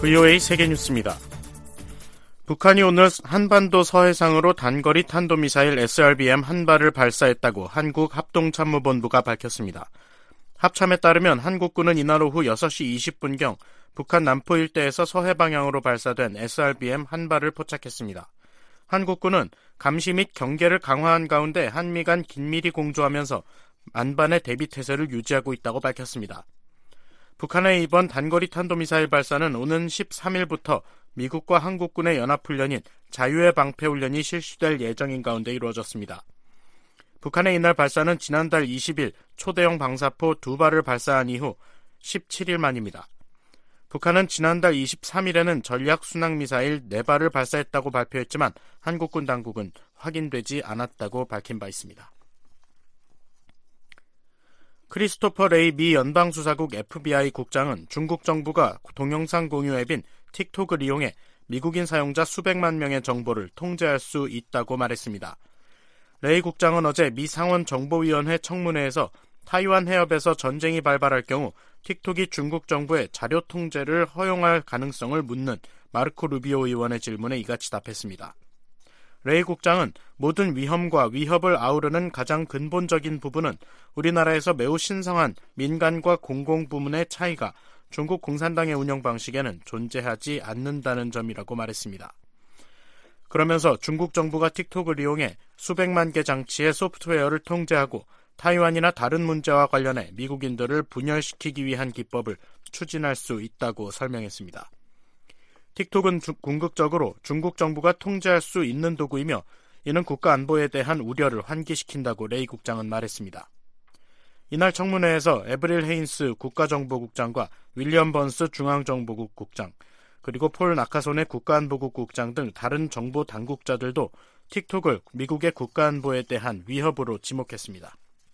VOA 세계뉴스입니다. 북한이 오늘 한반도 서해상으로 단거리 탄도미사일 SRBM 한 발을 발사했다고 한국합동참모본부가 밝혔습니다. 합참에 따르면 한국군은 이날 오후 6시 20분경 북한 남포 일대에서 서해 방향으로 발사된 SRBM 한 발을 포착했습니다. 한국군은 감시 및 경계를 강화한 가운데 한미 간 긴밀히 공조하면서 만반의 대비 태세를 유지하고 있다고 밝혔습니다. 북한의 이번 단거리 탄도미사일 발사는 오는 13일부터 미국과 한국군의 연합훈련인 자유의 방패훈련이 실시될 예정인 가운데 이루어졌습니다. 북한의 이날 발사는 지난달 20일 초대형 방사포 2발을 발사한 이후 17일 만입니다. 북한은 지난달 23일에는 전략순항미사일 4발을 발사했다고 발표했지만 한국군 당국은 확인되지 않았다고 밝힌 바 있습니다. 크리스토퍼 레이 미 연방수사국 FBI 국장은 중국 정부가 동영상 공유 앱인 틱톡을 이용해 미국인 사용자 수백만 명의 정보를 통제할 수 있다고 말했습니다. 레이 국장은 어제 미 상원정보위원회 청문회에서 타이완 해협에서 전쟁이 발발할 경우 틱톡이 중국 정부의 자료 통제를 허용할 가능성을 묻는 마르코 루비오 의원의 질문에 이같이 답했습니다. 레이 국장은 모든 위험과 위협을 아우르는 가장 근본적인 부분은 우리나라에서 매우 신성한 민간과 공공부문의 차이가 중국 공산당의 운영 방식에는 존재하지 않는다는 점이라고 말했습니다. 그러면서 중국 정부가 틱톡을 이용해 수백만 개 장치의 소프트웨어를 통제하고 타이완이나 다른 문제와 관련해 미국인들을 분열시키기 위한 기법을 추진할 수 있다고 설명했습니다. 틱톡은 궁극적으로 중국 정부가 통제할 수 있는 도구이며 이는 국가 안보에 대한 우려를 환기시킨다고 레이 국장은 말했습니다. 이날 청문회에서 에브릴 헤인스 국가정보국장과 윌리엄 번스 중앙정보국 국장, 그리고 폴 나카손의 국가안보국 국장 등 다른 정보 당국자들도 틱톡을 미국의 국가안보에 대한 위협으로 지목했습니다.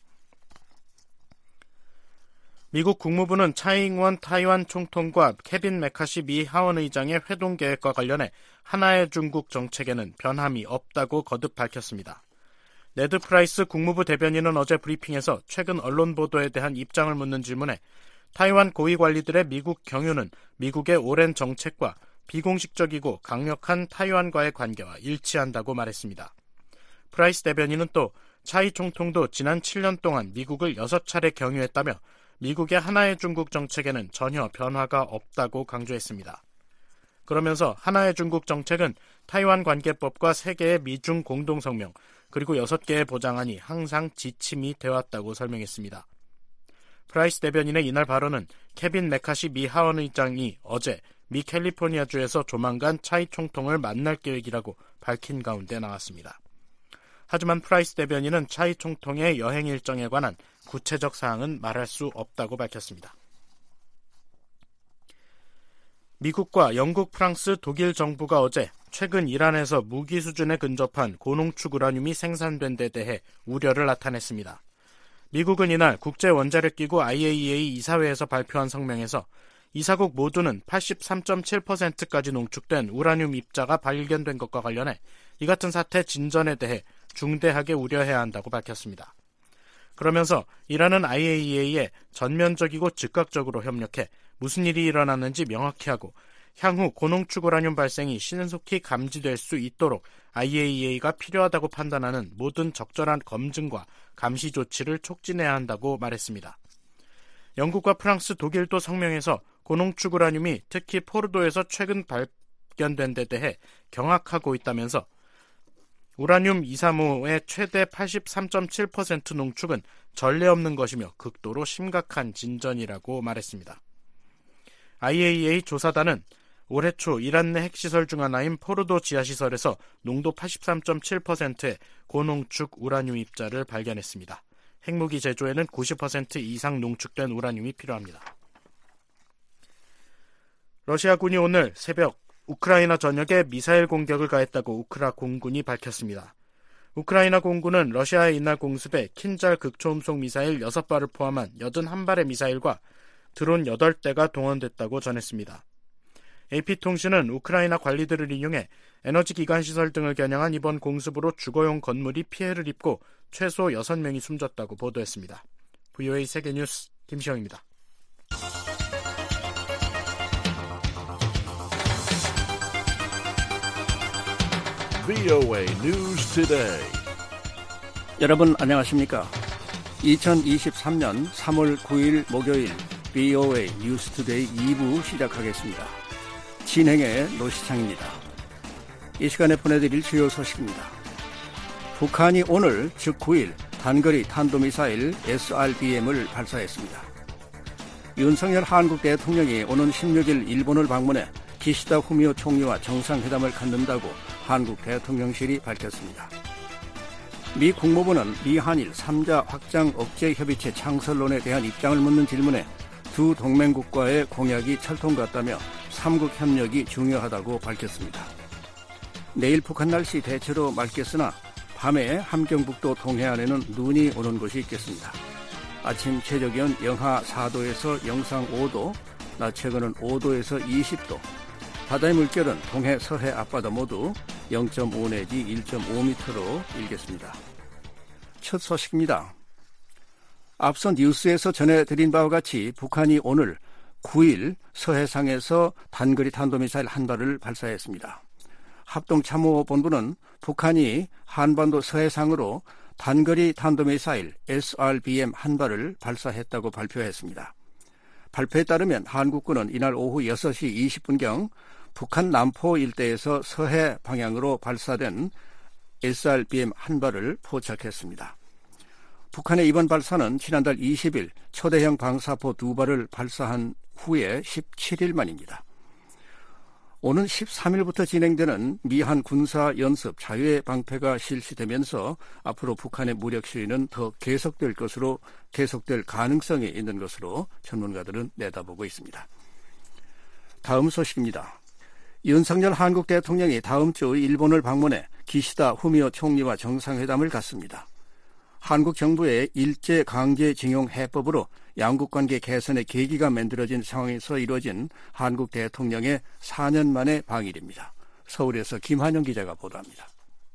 미국 국무부는 차이잉원 타이완 총통과 케빈 메카시 미 하원의장의 회동 계획과 관련해 하나의 중국 정책에는 변함이 없다고 거듭 밝혔습니다. 네드 프라이스 국무부 대변인은 어제 브리핑에서 최근 언론 보도에 대한 입장을 묻는 질문에 타이완 고위 관리들의 미국 경유는 미국의 오랜 정책과 비공식적이고 강력한 타이완과의 관계와 일치한다고 말했습니다. 프라이스 대변인은 또 차이 총통도 지난 7년 동안 미국을 6차례 경유했다며 미국의 하나의 중국 정책에는 전혀 변화가 없다고 강조했습니다. 그러면서 하나의 중국 정책은 타이완 관계법과 3개의 미중 공동성명 그리고 6개의 보장안이 항상 지침이 되었다고 설명했습니다. 프라이스 대변인의 이날 발언은 케빈 메카시 미 하원의장이 어제 미 캘리포니아주에서 조만간 차이 총통을 만날 계획이라고 밝힌 가운데 나왔습니다. 하지만 프라이스 대변인은 차이 총통의 여행 일정에 관한 구체적 사항은 말할 수 없다고 밝혔습니다. 미국과 영국, 프랑스, 독일 정부가 어제 최근 이란에서 무기 수준에 근접한 고농축 우라늄이 생산된 데 대해 우려를 나타냈습니다. 미국은 이날 국제원자력기구 IAEA 이사회에서 발표한 성명에서 이사국 모두는 83.7%까지 농축된 우라늄 입자가 발견된 것과 관련해 이 같은 사태 진전에 대해 중대하게 우려해야 한다고 밝혔습니다. 그러면서 이란은 IAEA에 전면적이고 즉각적으로 협력해 무슨 일이 일어났는지 명확히 하고 향후 고농축 우라늄 발생이 신속히 감지될 수 있도록 IAEA가 필요하다고 판단하는 모든 적절한 검증과 감시 조치를 촉진해야 한다고 말했습니다. 영국과 프랑스, 독일도 성명에서 고농축 우라늄이 특히 포르도에서 최근 발견된 데 대해 경악하고 있다면서 우라늄 235의 최대 83.7% 농축은 전례 없는 것이며 극도로 심각한 진전이라고 말했습니다. IAEA 조사단은 올해 초 이란 내 핵시설 중 하나인 포르도 지하시설에서 농도 83.7%의 고농축 우라늄 입자를 발견했습니다. 핵무기 제조에는 90% 이상 농축된 우라늄이 필요합니다. 러시아군이 오늘 새벽 우크라이나 전역에 미사일 공격을 가했다고 우크라 공군이 밝혔습니다. 우크라이나 공군은 러시아의 이날 공습에 킨잘 극초음속 미사일 6발을 포함한 81발의 미사일과 드론 8대가 동원됐다고 전했습니다. AP통신은 우크라이나 관리들을 인용해 에너지 기관시설 등을 겨냥한 이번 공습으로 주거용 건물이 피해를 입고 최소 6명이 숨졌다고 보도했습니다. VOA 세계뉴스 김시영입니다. VOA News Today. 여러분 안녕하십니까? 2023년 3월 9일 목요일 VOA News Today 2부 시작하겠습니다. 진행의 노시창입니다. 이 시간에 보내드릴 주요 소식입니다. 북한이 오늘 즉 9일 단거리 탄도미사일 SRBM을 발사했습니다. 윤석열 한국 대통령이 오는 16일 일본을 방문해 기시다 후미오 총리와 정상회담을 갖는다고 한국 대통령실이 밝혔습니다. 미 국무부는 미한일 3자 확장 억제 협의체 창설론에 대한 입장을 묻는 질문에 두 동맹국과의 공약이 철통 같다며 3국 협력이 중요하다고 밝혔습니다. 내일 북한 날씨 대체로 맑겠으나 밤에 함경북도 동해안에는 눈이 오는 곳이 있겠습니다. 아침 최저기온 영하 4도에서 영상 5도, 낮 최고는 5도에서 20도, 바다의 물결은 동해 서해 앞바다 모두 0.5 내지 1.5m로 일겠습니다. 첫 소식입니다. 앞서 뉴스에서 전해드린 바와 같이 북한이 오늘 9일 서해상에서 단거리 탄도미사일 한 발을 발사했습니다. 합동참모본부는 북한이 한반도 서해상으로 단거리 탄도미사일 SRBM 한 발을 발사했다고 발표했습니다. 발표에 따르면 한국군은 이날 오후 6시 20분경 북한 남포 일대에서 서해 방향으로 발사된 SRBM 한 발을 포착했습니다. 북한의 이번 발사는 지난달 20일 초대형 방사포 2발을 발사한 후에 17일 만입니다. 오는 13일부터 진행되는 미한 군사연습 자유의 방패가 실시되면서 앞으로 북한의 무력 시위는 더 계속될 가능성이 있는 것으로 전문가들은 내다보고 있습니다. 다음 소식입니다. 윤석열 한국 대통령이 다음 주 일본을 방문해 기시다 후미오 총리와 정상회담을 갖습니다. 한국 정부의 일제강제징용 해법으로 양국관계 개선의 계기가 만들어진 상황에서 이루어진 한국 대통령의 4년 만의 방일입니다. 서울에서 김한영 기자가 보도합니다.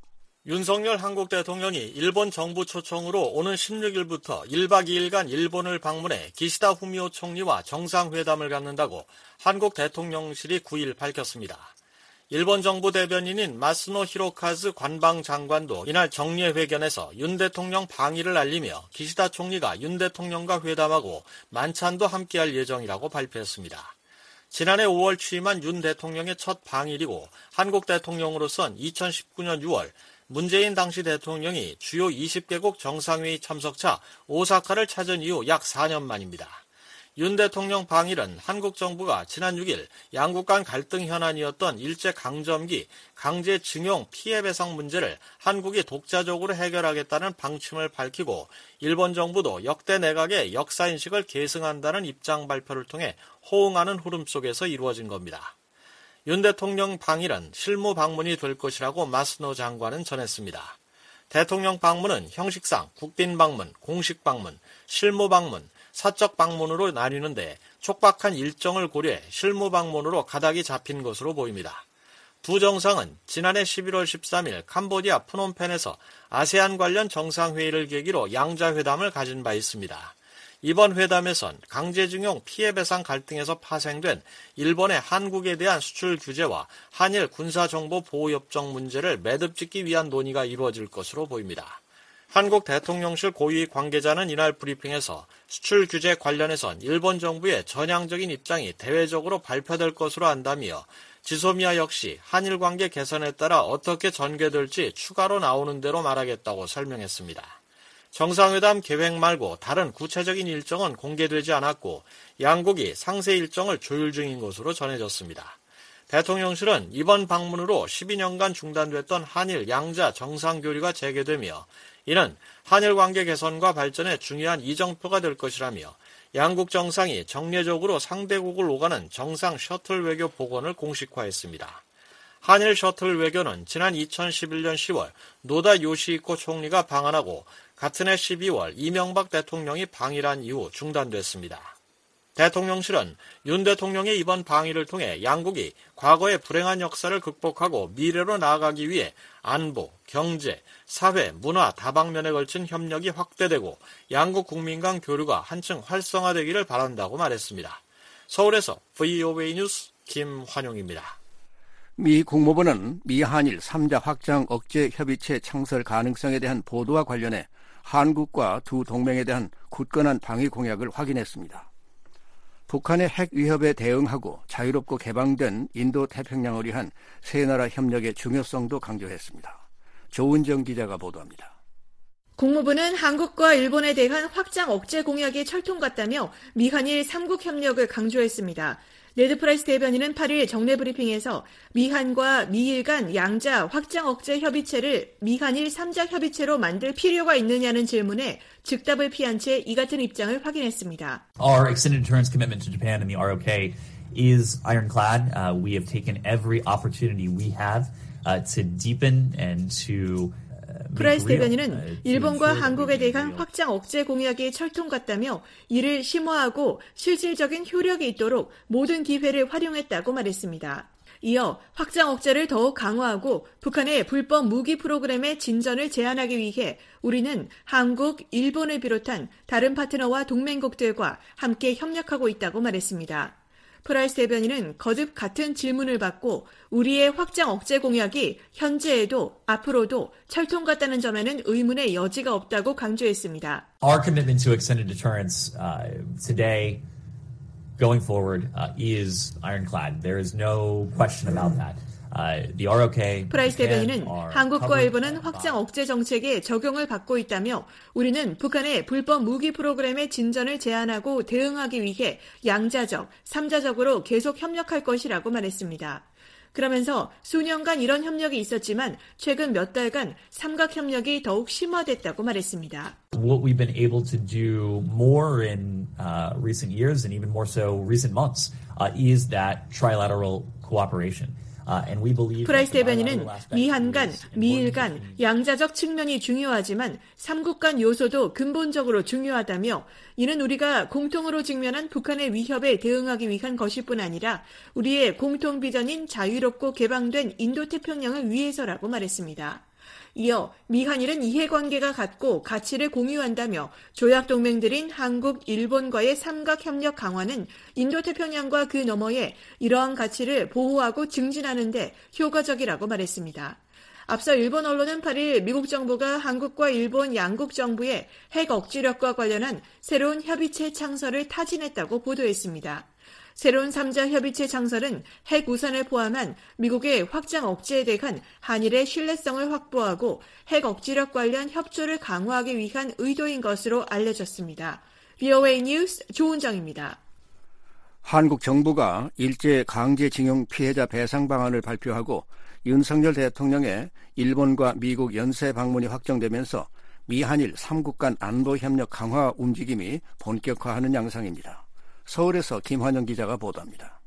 윤석열 한국 대통령이 일본 정부 초청으로 오는 16일부터 1박 2일간 일본을 방문해 기시다 후미오 총리와 정상회담을 갖는다고 한국 대통령실이 9일 밝혔습니다. 일본 정부 대변인인 마스노 히로카즈 관방장관도 이날 정례회견에서 윤 대통령 방일을 알리며 기시다 총리가 윤 대통령과 회담하고 만찬도 함께할 예정이라고 발표했습니다. 지난해 5월 취임한 윤 대통령의 첫 방일이고 한국 대통령으로선 2019년 6월 문재인 당시 대통령이 주요 20개국 정상회의 참석차 오사카를 찾은 이후 약 4년 만입니다. 윤 대통령 방일은 한국 정부가 지난 6일 양국 간 갈등 현안이었던 일제강점기 강제징용 피해배상 문제를 한국이 독자적으로 해결하겠다는 방침을 밝히고 일본 정부도 역대 내각의 역사인식을 계승한다는 입장 발표를 통해 호응하는 흐름 속에서 이루어진 겁니다. 윤 대통령 방일은 실무 방문이 될 것이라고 마스노 장관은 전했습니다. 대통령 방문은 형식상 국빈 방문, 공식 방문, 실무 방문, 사적 방문으로 나뉘는데 촉박한 일정을 고려해 실무 방문으로 가닥이 잡힌 것으로 보입니다. 두 정상은 지난해 11월 13일 캄보디아 프놈펜에서 아세안 관련 정상회의를 계기로 양자회담을 가진 바 있습니다. 이번 회담에선 강제징용 피해배상 갈등에서 파생된 일본의 한국에 대한 수출 규제와 한일 군사정보 보호협정 문제를 매듭짓기 위한 논의가 이루어질 것으로 보입니다. 한국 대통령실 고위 관계자는 이날 브리핑에서 수출 규제 관련해선 일본 정부의 전향적인 입장이 대외적으로 발표될 것으로 안다며 지소미아 역시 한일 관계 개선에 따라 어떻게 전개될지 추가로 나오는 대로 말하겠다고 설명했습니다. 정상회담 계획 말고 다른 구체적인 일정은 공개되지 않았고 양국이 상세 일정을 조율 중인 것으로 전해졌습니다. 대통령실은 이번 방문으로 12년간 중단됐던 한일 양자 정상교류가 재개되며 이는 한일 관계 개선과 발전에 중요한 이정표가 될 것이라며 양국 정상이 정례적으로 상대국을 오가는 정상 셔틀 외교 복원을 공식화했습니다. 한일 셔틀 외교는 지난 2011년 10월 노다 요시히코 총리가 방한하고 같은 해 12월 이명박 대통령이 방일한 이후 중단됐습니다. 대통령실은 윤 대통령의 이번 방일을 통해 양국이 과거의 불행한 역사를 극복하고 미래로 나아가기 위해 안보, 경제, 사회, 문화 다방면에 걸친 협력이 확대되고 양국 국민 간 교류가 한층 활성화되기를 바란다고 말했습니다. 서울에서 VOA 뉴스 김환용입니다. 미 국무부는 미한일 3자 확장 억제 협의체 창설 가능성에 대한 보도와 관련해 한국과 두 동맹에 대한 굳건한 방위 공약을 확인했습니다. 북한의 핵 위협에 대응하고 자유롭고 개방된 인도태평양을 위한 세 나라 협력의 중요성도 강조했습니다. 조은정 기자가 보도합니다. 국무부는 한국과 일본에 대한 확장 억제 공약이 철통 같다며 미한일 3국 협력을 강조했습니다. 네드 프라이스 대변인은 8일 정례 브리핑에서 미한과 미일 간 양자 확장 억제 협의체를 미한일 3자 협의체로 만들 필요가 있느냐는 질문에 즉답을 피한 채 이 같은 입장을 확인했습니다. Our extended deterrence commitment to Japan and the ROK is ironclad. We have taken every opportunity we have to deepen and to 프라이스 대변인은 일본과 한국에 대한 확장 억제 공약이 철통 같다며 이를 심화하고 실질적인 효력이 있도록 모든 기회를 활용했다고 말했습니다. 이어 확장 억제를 더욱 강화하고 북한의 불법 무기 프로그램의 진전을 제한하기 위해 우리는 한국, 일본을 비롯한 다른 파트너와 동맹국들과 함께 협력하고 있다고 말했습니다. 프라이스 대변인은 거듭 같은 질문을 받고 우리의 확장 억제 공약이 현재에도 앞으로도 철통 같다는 점에는 의문의 여지가 없다고 강조했습니다. Our commitment to extended deterrence today, going forward, is ironclad. There is no question about that. The ROK, 프라이스 대변인은 한국과 일본은 확장 억제 정책에 적용을 받고 있다며 우리는 북한의 불법 무기 프로그램의 진전을 제한하고 대응하기 위해 양자적, 삼자적으로 계속 협력할 것이라고 말했습니다. 그러면서 수년간 이런 협력이 있었지만 최근 몇 달간 삼각 협력이 더욱 심화됐다고 말했습니다. What we've been able to do more in recent years and even more so recent months is that trilateral cooperation. 프라이스 대변인은 미한 간, 미일 간 양자적 측면이 중요하지만 삼국 간 요소도 근본적으로 중요하다며 이는 우리가 공통으로 직면한 북한의 위협에 대응하기 위한 것일 뿐 아니라 우리의 공통 비전인 자유롭고 개방된 인도태평양을 위해서라고 말했습니다. 이어 미한일은 이해관계가 같고 가치를 공유한다며 조약동맹들인 한국, 일본과의 삼각협력 강화는 인도태평양과 그 너머에 이러한 가치를 보호하고 증진하는 데 효과적이라고 말했습니다. 앞서 일본 언론은 8일 미국 정부가 한국과 일본 양국 정부의 핵 억지력과 관련한 새로운 협의체 창설을 타진했다고 보도했습니다. 새로운 3자 협의체 창설은 핵 우산을 포함한 미국의 확장 억제에 대한 한일의 신뢰성을 확보하고 핵 억지력 관련 협조를 강화하기 위한 의도인 것으로 알려졌습니다. VOA 뉴스 조은정입니다. 한국 정부가 일제 강제징용 피해자 배상 방안을 발표하고 윤석열 대통령의 일본과 미국 연쇄 방문이 확정되면서 미한일 3국 간 안보협력 강화 움직임이 본격화하는 양상입니다. 서울에서 김환영 기자가 보도합니다.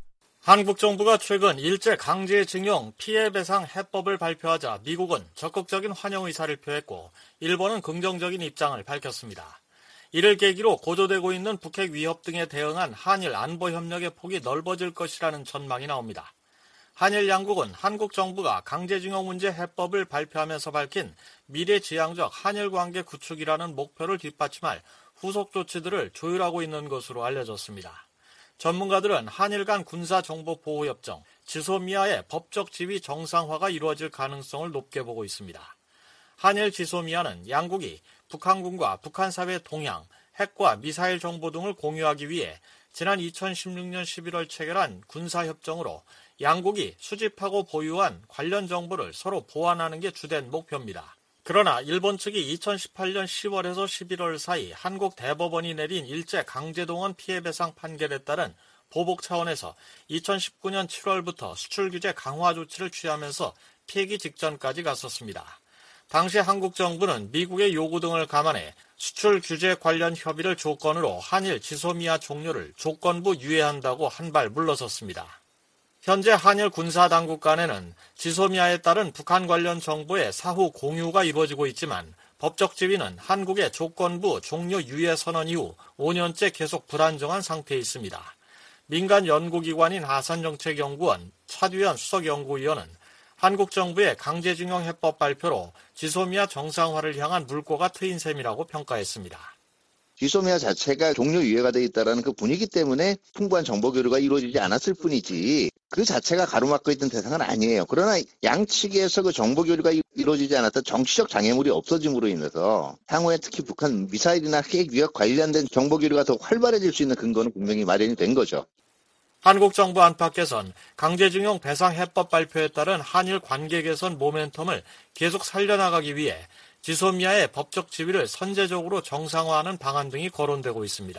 한국 정부가 최근 일제 강제징용 피해배상 해법을 발표하자 미국은 적극적인 환영 의사를 표했고 일본은 긍정적인 입장을 밝혔습니다. 이를 계기로 고조되고 있는 북핵 위협 등에 대응한 한일 안보협력의 폭이 넓어질 것이라는 전망이 나옵니다. 한일 양국은 한국 정부가 강제징용 문제 해법을 발표하면서 밝힌 미래지향적 한일 관계 구축이라는 목표를 뒷받침할 후속 조치들을 조율하고 있는 것으로 알려졌습니다. 전문가들은 한일 간 군사정보보호협정, 지소미아의 법적 지위 정상화가 이루어질 가능성을 높게 보고 있습니다. 한일 지소미아는 양국이 북한군과 북한사회 동향, 핵과 미사일 정보 등을 공유하기 위해 지난 2016년 11월 체결한 군사협정으로 양국이 수집하고 보유한 관련 정보를 서로 보완하는 게 주된 목표입니다. 그러나 일본 측이 2018년 10월에서 11월 사이 한국 대법원이 내린 일제 강제동원 피해배상 판결에 따른 보복 차원에서 2019년 7월부터 수출 규제 강화 조치를 취하면서 폐기 직전까지 갔었습니다. 당시 한국 정부는 미국의 요구 등을 감안해 수출 규제 관련 협의를 조건으로 한일 지소미아 종료를 조건부 유예한다고 한 발 물러섰습니다. 현재 한일 군사당국 간에는 지소미아에 따른 북한 관련 정보의 사후 공유가 이루어지고 있지만 법적 지위는 한국의 조건부 종료 유예 선언 이후 5년째 계속 불안정한 상태에 있습니다. 민간 연구기관인 하산정책연구원 차두현 수석연구위원은 한국 정부의 강제징용 해법 발표로 지소미아 정상화를 향한 물꼬가 트인 셈이라고 평가했습니다. 지소미아 자체가 종료 유예가 돼 있다는 그 분위기 때문에 풍부한 정보 교류가 이루어지지 않았을 뿐이지 그 자체가 가로막고 있던 대상은 아니에요. 그러나 양측에서 그 정보 교류가 이루어지지 않았던 정치적 장애물이 없어짐으로 인해서 향후에 특히 북한 미사일이나 핵 위협 관련된 정보 교류가 더 활발해질 수 있는 근거는 분명히 마련이 된 거죠. 한국 정부 안팎에선 강제징용 배상 해법 발표에 따른 한일 관계 개선 모멘텀을 계속 살려나가기 위해 지소미아의 법적 지위를 선제적으로 정상화하는 방안 등이 거론되고 있습니다.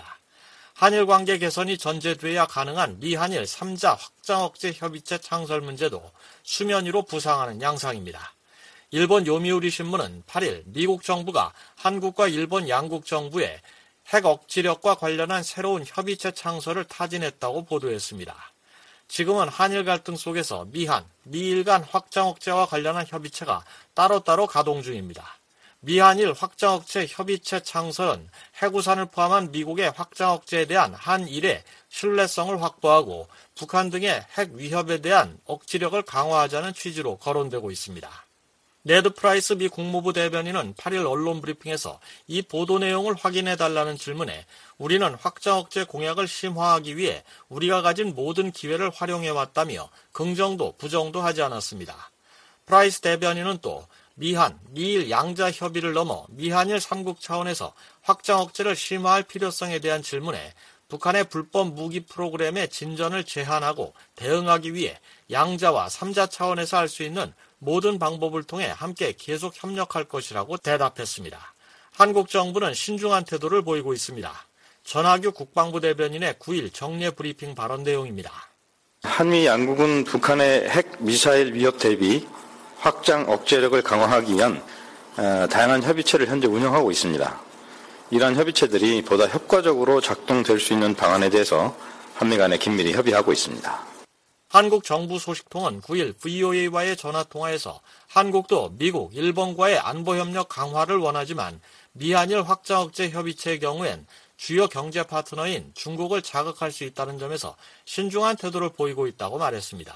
한일 관계 개선이 전제돼야 가능한 미한일 3자 확장 억제 협의체 창설 문제도 수면 위로 부상하는 양상입니다. 일본 요미우리 신문은 8일 미국 정부가 한국과 일본 양국 정부에 핵 억지력과 관련한 새로운 협의체 창설을 타진했다고 보도했습니다. 지금은 한일 갈등 속에서 미한, 미일 간 확장 억제와 관련한 협의체가 따로따로 가동 중입니다. 미한일 확장 억제 협의체 창설은 해구산을 포함한 미국의 확장 억제에 대한 한일의 신뢰성을 확보하고 북한 등의 핵 위협에 대한 억지력을 강화하자는 취지로 거론되고 있습니다. 네드 프라이스 미 국무부 대변인은 8일 언론 브리핑에서 이 보도 내용을 확인해달라는 질문에 우리는 확장 억제 공약을 심화하기 위해 우리가 가진 모든 기회를 활용해왔다며 긍정도 부정도 하지 않았습니다. 프라이스 대변인은 또 미한, 미일 양자 협의를 넘어 미한일 3국 차원에서 확장 억제를 심화할 필요성에 대한 질문에 북한의 불법 무기 프로그램의 진전을 제한하고 대응하기 위해 양자와 3자 차원에서 할 수 있는 모든 방법을 통해 함께 계속 협력할 것이라고 대답했습니다. 한국 정부는 신중한 태도를 보이고 있습니다. 전하규 국방부 대변인의 9일 정례 브리핑 발언 내용입니다. 한미 양국은 북한의 핵 미사일 위협 대비 확장 억제력을 강화하기 위한 다양한 협의체를 현재 운영하고 있습니다. 이러한 협의체들이 보다 효과적으로 작동될 수 있는 방안에 대해서 한미 간에 긴밀히 협의하고 있습니다. 한국 정부 소식통은 9일 VOA와의 전화통화에서 한국도 미국, 일본과의 안보협력 강화를 원하지만 미한일 확장 억제 협의체의 경우엔 주요 경제 파트너인 중국을 자극할 수 있다는 점에서 신중한 태도를 보이고 있다고 말했습니다.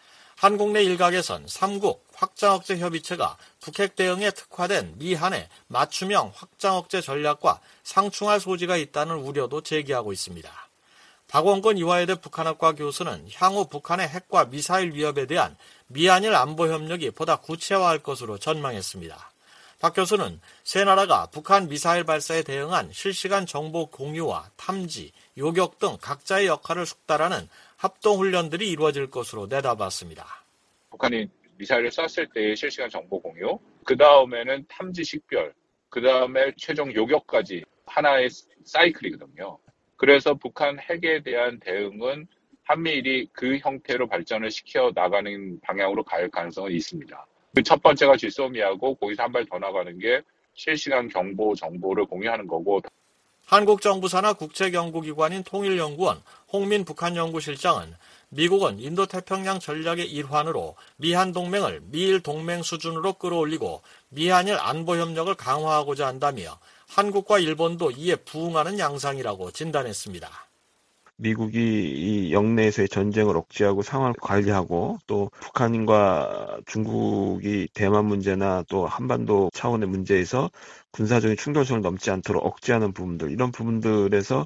한국 내 일각에선 3국 확장 억제 협의체가 북핵 대응에 특화된 미한의 맞춤형 확장 억제 전략과 상충할 소지가 있다는 우려도 제기하고 있습니다. 박원건 이화여대 북한학과 교수는 향후 북한의 핵과 미사일 위협에 대한 미한일 안보협력이 보다 구체화할 것으로 전망했습니다. 박 교수는 세 나라가 북한 미사일 발사에 대응한 실시간 정보 공유와 탐지, 요격 등 각자의 역할을 숙달하는 합동훈련들이 이루어질 것으로 내다봤습니다. 북한이 미사일을 쐈을 때의 실시간 정보 공유, 그 다음에는 탐지 식별, 그 다음에 최종 요격까지 하나의 사이클이거든요. 그래서 북한 핵에 대한 대응은 한미일이 그 형태로 발전을 시켜 나가는 방향으로 갈 가능성은 있습니다. 그 첫 번째가 지소미하고 거기서 한 발 더 나가는 게 실시간 정보를 공유하는 거고. 한국 정부 산하 국제연구기관인 통일연구원 홍민 북한연구실장은 미국은 인도태평양 전략의 일환으로 미한 동맹을 미일 동맹 수준으로 끌어올리고 미한일 안보협력을 강화하고자 한다며 한국과 일본도 이에 부응하는 양상이라고 진단했습니다. 미국이 이 영내에서의 전쟁을 억제하고 상황을 관리하고 또 북한과 중국이 대만 문제나 또 한반도 차원의 문제에서 군사적인 충돌성을 넘지 않도록 억제하는 부분들, 이런 부분들에서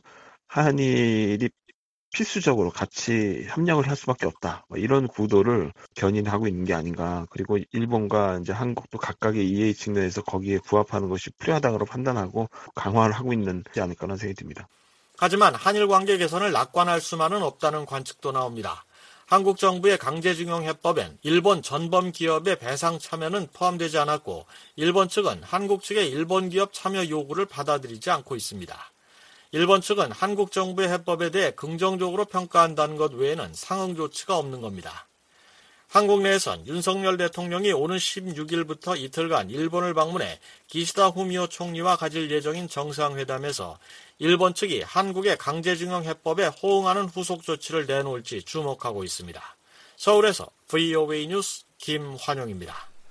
한일이 필수적으로 같이 협력을 할 수밖에 없다. 이런 구도를 견인하고 있는 게 아닌가. 그리고 일본과 이제 한국도 각각의 이해의 측면에서 거기에 부합하는 것이 필요하다고 판단하고 강화를 하고 있는 게 아닐까라는 생각이 듭니다. 하지만 한일 관계 개선을 낙관할 수만은 없다는 관측도 나옵니다. 한국 정부의 강제징용 해법엔 일본 전범 기업의 배상 참여는 포함되지 않았고 일본 측은 한국 측의 일본 기업 참여 요구를 받아들이지 않고 있습니다. 일본 측은 한국 정부의 해법에 대해 긍정적으로 평가한다는 것 외에는 상응 조치가 없는 겁니다. 한국 내에선 윤석열 대통령이 오는 16일부터 이틀간 일본을 방문해 기시다 후미오 총리와 가질 예정인 정상회담에서 일본 측이 한국의 강제징용 해법에 호응하는 후속 조치를 내놓을지 주목하고 있습니다. 서울에서 VOA 뉴스 김환용입니다.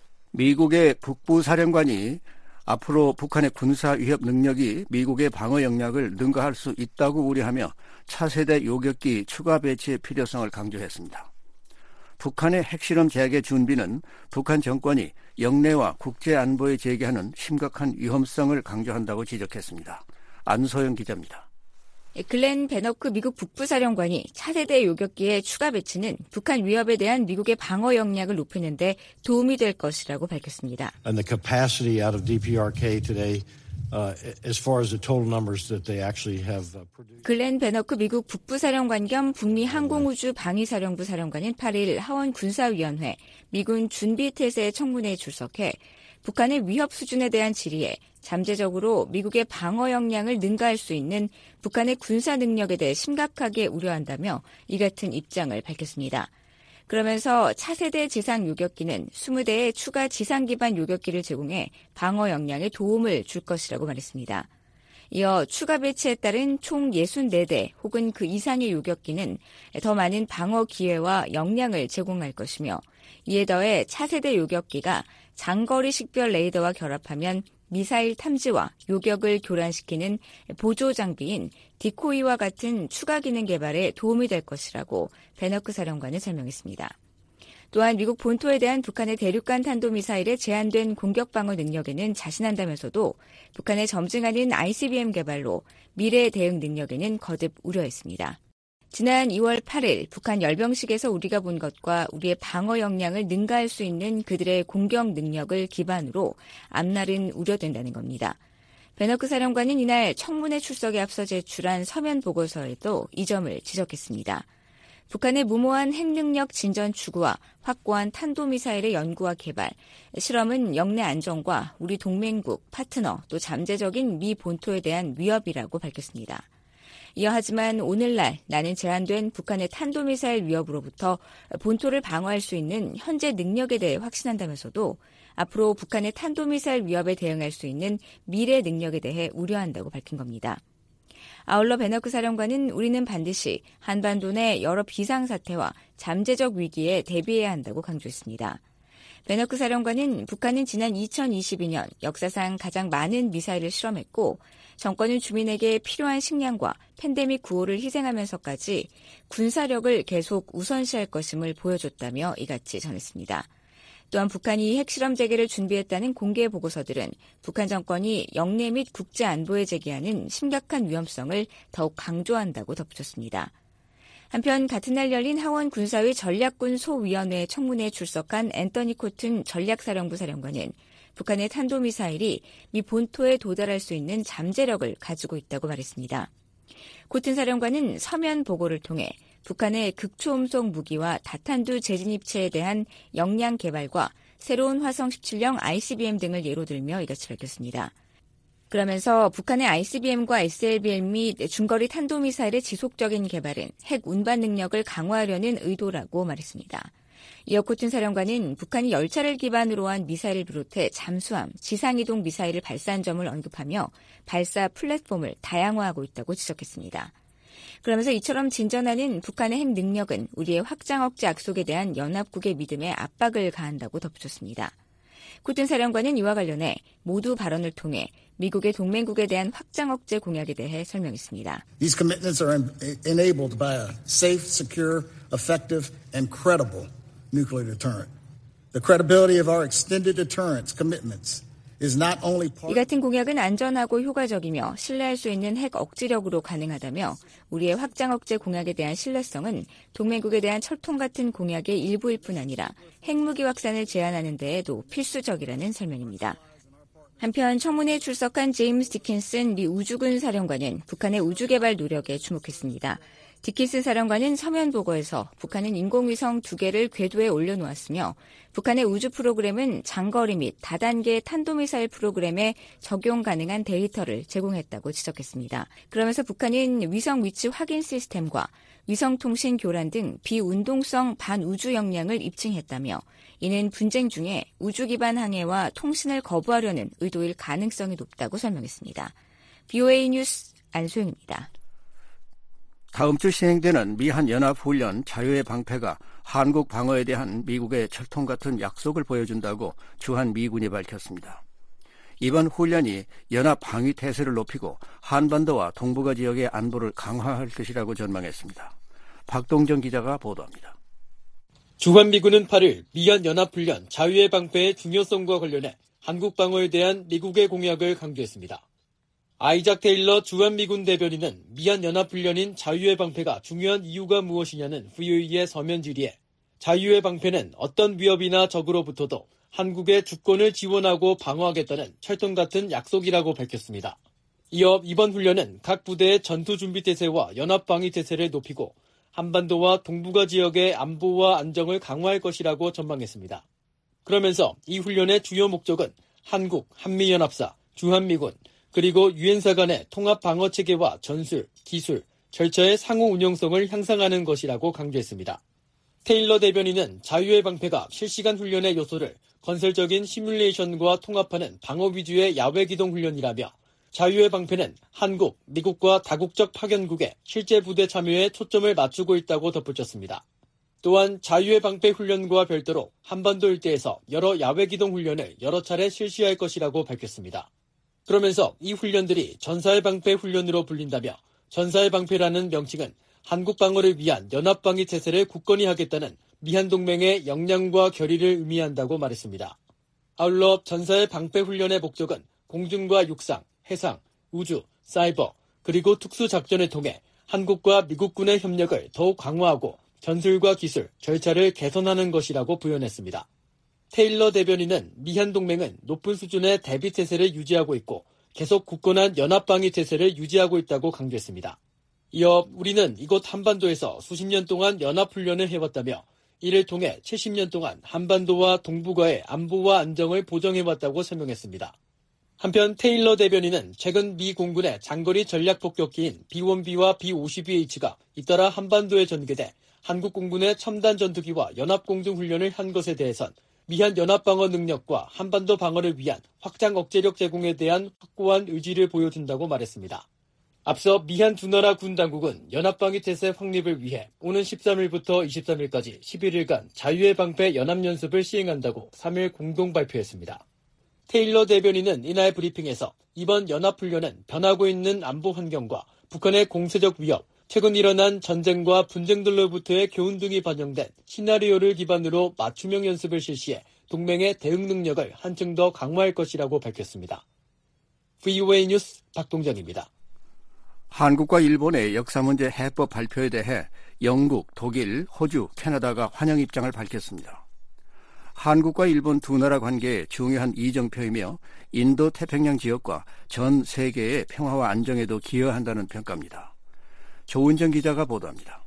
미국의 북부사령관이 앞으로 북한의 군사 위협 능력이 미국의 방어 역량을 능가할 수 있다고 우려하며 차세대 요격기 추가 배치의 필요성을 강조했습니다. 북한의 핵실험 재개 준비는 북한 정권이 영내와 국제 안보에 제기하는 심각한 위험성을 강조한다고 지적했습니다. 안소영 기자입니다. 글렌 베너크 미국 북부사령관이 차세대 요격기의 추가 배치는 북한 위협에 대한 미국의 방어 역량을 높이는 데 도움이 될 것이라고 밝혔습니다. And the capacity out of DPRK today as far as the total numbers that they actually have produced. 글렌 베너크 미국 북부사령관 겸 북미 항공우주 방위사령부 사령관은 8일 하원 군사위원회 미군 준비태세 청문회에 출석해 북한의 위협 수준에 대한 질의에 잠재적으로 미국의 방어 역량을 능가할 수 있는 북한의 군사 능력에 대해 심각하게 우려한다며 이 같은 입장을 밝혔습니다. 그러면서 차세대 지상 요격기는 20대의 추가 지상 기반 요격기를 제공해 방어 역량에 도움을 줄 것이라고 말했습니다. 이어 추가 배치에 따른 총 64대 혹은 그 이상의 요격기는 더 많은 방어 기회와 역량을 제공할 것이며 이에 더해 차세대 요격기가 장거리 식별 레이더와 결합하면 미사일 탐지와 요격을 교란시키는 보조 장비인 디코이와 같은 추가 기능 개발에 도움이 될 것이라고 베너크 사령관은 설명했습니다. 또한 미국 본토에 대한 북한의 대륙간 탄도미사일의 제한된 공격 방어 능력에는 자신한다면서도 북한의 점증하는 ICBM 개발로 미래 대응 능력에는 거듭 우려했습니다. 지난 2월 8일 북한 열병식에서 우리가 본 것과 우리의 방어 역량을 능가할 수 있는 그들의 공격 능력을 기반으로 앞날은 우려된다는 겁니다. 베너크 사령관은 이날 청문회 출석에 앞서 제출한 서면 보고서에도 이 점을 지적했습니다. 북한의 무모한 핵능력 진전 추구와 확고한 탄도미사일의 연구와 개발, 실험은 영내 안정과 우리 동맹국, 파트너 또 잠재적인 미 본토에 대한 위협이라고 밝혔습니다. 이어 하지만 오늘날 나는 제한된 북한의 탄도미사일 위협으로부터 본토를 방어할 수 있는 현재 능력에 대해 확신한다면서도 앞으로 북한의 탄도미사일 위협에 대응할 수 있는 미래 능력에 대해 우려한다고 밝힌 겁니다. 아울러 베너크 사령관은 우리는 반드시 한반도 내 여러 비상사태와 잠재적 위기에 대비해야 한다고 강조했습니다. 베너크 사령관은 북한은 지난 2022년 역사상 가장 많은 미사일을 실험했고 정권은 주민에게 필요한 식량과 팬데믹 구호를 희생하면서까지 군사력을 계속 우선시할 것임을 보여줬다며 이같이 전했습니다. 또한 북한이 핵실험 재개를 준비했다는 공개 보고서들은 북한 정권이 영내 및 국제 안보에 제기하는 심각한 위험성을 더욱 강조한다고 덧붙였습니다. 한편 같은 날 열린 하원 군사위 전략군 소위원회 청문회에 출석한 앤서니 코튼 전략사령부 사령관은 북한의 탄도미사일이 미 본토에 도달할 수 있는 잠재력을 가지고 있다고 말했습니다. 코튼 사령관은 서면 보고를 통해 북한의 극초음속 무기와 다탄두 재진입체에 대한 역량 개발과 새로운 화성 17형 ICBM 등을 예로 들며 이같이 밝혔습니다. 그러면서 북한의 ICBM과 SLBM 및 중거리 탄도미사일의 지속적인 개발은 핵 운반 능력을 강화하려는 의도라고 말했습니다. 이어 코튼 사령관은 북한이 열차를 기반으로 한 미사일을 비롯해 잠수함, 지상이동 미사일을 발사한 점을 언급하며 발사 플랫폼을 다양화하고 있다고 지적했습니다. 그러면서 이처럼 진전하는 북한의 핵 능력은 우리의 확장 억제 약속에 대한 연합국의 믿음에 압박을 가한다고 덧붙였습니다. 코튼 사령관은 이와 관련해 모두 발언을 통해 미국의 동맹국에 대한 확장 억제 공약에 대해 설명했습니다. These commitments are enabled by a safe, secure, effective, and credible nuclear deterrent. The credibility of our extended deterrence commitments is not only part. 이 같은 공약은 안전하고 효과적이며 신뢰할 수 있는 핵 억지력으로 가능하다며 우리의 확장 억제 공약에 대한 신뢰성은 동맹국에 대한 철통 같은 공약의 일부일 뿐 아니라 핵무기 확산을 제한하는 데에도 필수적이라는 설명입니다. 한편 청문회에 출석한 제임스 디킨슨 미 우주군 사령관은 북한의 우주개발 노력에 주목했습니다. 디킨슨 사령관은 서면 보고에서 북한은 인공위성 2개를 궤도에 올려놓았으며 북한의 우주 프로그램은 장거리 및 다단계 탄도미사일 프로그램에 적용 가능한 데이터를 제공했다고 지적했습니다. 그러면서 북한은 위성 위치 확인 시스템과 위성통신 교란 등 비운동성 반우주 역량을 입증했다며 이는 분쟁 중에 우주 기반 항해와 통신을 거부하려는 의도일 가능성이 높다고 설명했습니다. BOA 뉴스 안소영입니다. 다음 주 시행되는 미한연합훈련 자유의 방패가 한국 방어에 대한 미국의 철통 같은 약속을 보여준다고 주한 미군이 밝혔습니다. 이번 훈련이 연합 방위 태세를 높이고 한반도와 동북아 지역의 안보를 강화할 것이라고 전망했습니다. 박동정 기자가 보도합니다. 주한미군은 8일 미한연합훈련 자유의 방패의 중요성과 관련해 한국 방어에 대한 미국의 공약을 강조했습니다. 아이작 테일러 주한미군 대변인은 미얀연합훈련인 자유의 방패가 중요한 이유가 무엇이냐는 VOA의 서면 질의에 자유의 방패는 어떤 위협이나 적으로부터도 한국의 주권을 지원하고 방어하겠다는 철통 같은 약속이라고 밝혔습니다. 이어 이번 훈련은 각 부대의 전투준비태세와 연합방위태세를 높이고 한반도와 동북아 지역의 안보와 안정을 강화할 것이라고 전망했습니다. 그러면서 이 훈련의 주요 목적은 한국, 한미연합사, 주한미군, 그리고 유엔사 간의 통합 방어 체계와 전술, 기술, 절차의 상호 운용성을 향상하는 것이라고 강조했습니다. 테일러 대변인은 자유의 방패가 실시간 훈련의 요소를 건설적인 시뮬레이션과 통합하는 방어 위주의 야외 기동 훈련이라며 자유의 방패는 한국, 미국과 다국적 파견국의 실제 부대 참여에 초점을 맞추고 있다고 덧붙였습니다. 또한 자유의 방패 훈련과 별도로 한반도 일대에서 여러 야외 기동 훈련을 여러 차례 실시할 것이라고 밝혔습니다. 그러면서 이 훈련들이 전사의 방패 훈련으로 불린다며 전사의 방패라는 명칭은 한국 방어를 위한 연합방위 태세를 굳건히 하겠다는 미한동맹의 역량과 결의를 의미한다고 말했습니다. 아울러 전사의 방패 훈련의 목적은 공중과 육상, 해상, 우주, 사이버, 그리고 특수작전을 통해 한국과 미국군의 협력을 더욱 강화하고 전술과 기술, 절차를 개선하는 것이라고 부연했습니다. 테일러 대변인은 미한동맹은 높은 수준의 대비태세를 유지하고 있고 계속 굳건한 연합방위 태세를 유지하고 있다고 강조했습니다. 이어 우리는 이곳 한반도에서 수십 년 동안 연합훈련을 해왔다며 이를 통해 70년 동안 한반도와 동북아의 안보와 안정을 보정해왔다고 설명했습니다. 한편 테일러 대변인은 최근 미 공군의 장거리 전략폭격기인 B-1B와 B-52H가 잇따라 한반도에 전개돼 한국 공군의 첨단 전투기와 연합공중훈련을 한 것에 대해선 미한 연합방어 능력과 한반도 방어를 위한 확장 억제력 제공에 대한 확고한 의지를 보여준다고 말했습니다. 앞서 미한 두 나라 군 당국은 연합방위 태세 확립을 위해 오는 13일부터 23일까지 11일간 자유의 방패 연합연습을 시행한다고 3일 공동 발표했습니다. 테일러 대변인은 이날 브리핑에서 이번 연합훈련은 변하고 있는 안보 환경과 북한의 공세적 위협, 최근 일어난 전쟁과 분쟁들로부터의 교훈 등이 반영된 시나리오를 기반으로 맞춤형 연습을 실시해 동맹의 대응 능력을 한층 더 강화할 것이라고 밝혔습니다. VOA 뉴스 박동정입니다. 한국과 일본의 역사문제 해법 발표에 대해 영국, 독일, 호주, 캐나다가 환영 입장을 밝혔습니다. 한국과 일본 두 나라 관계의 중요한 이정표이며 인도 태평양 지역과 전 세계의 평화와 안정에도 기여한다는 평가입니다. 조은정 기자가 보도합니다.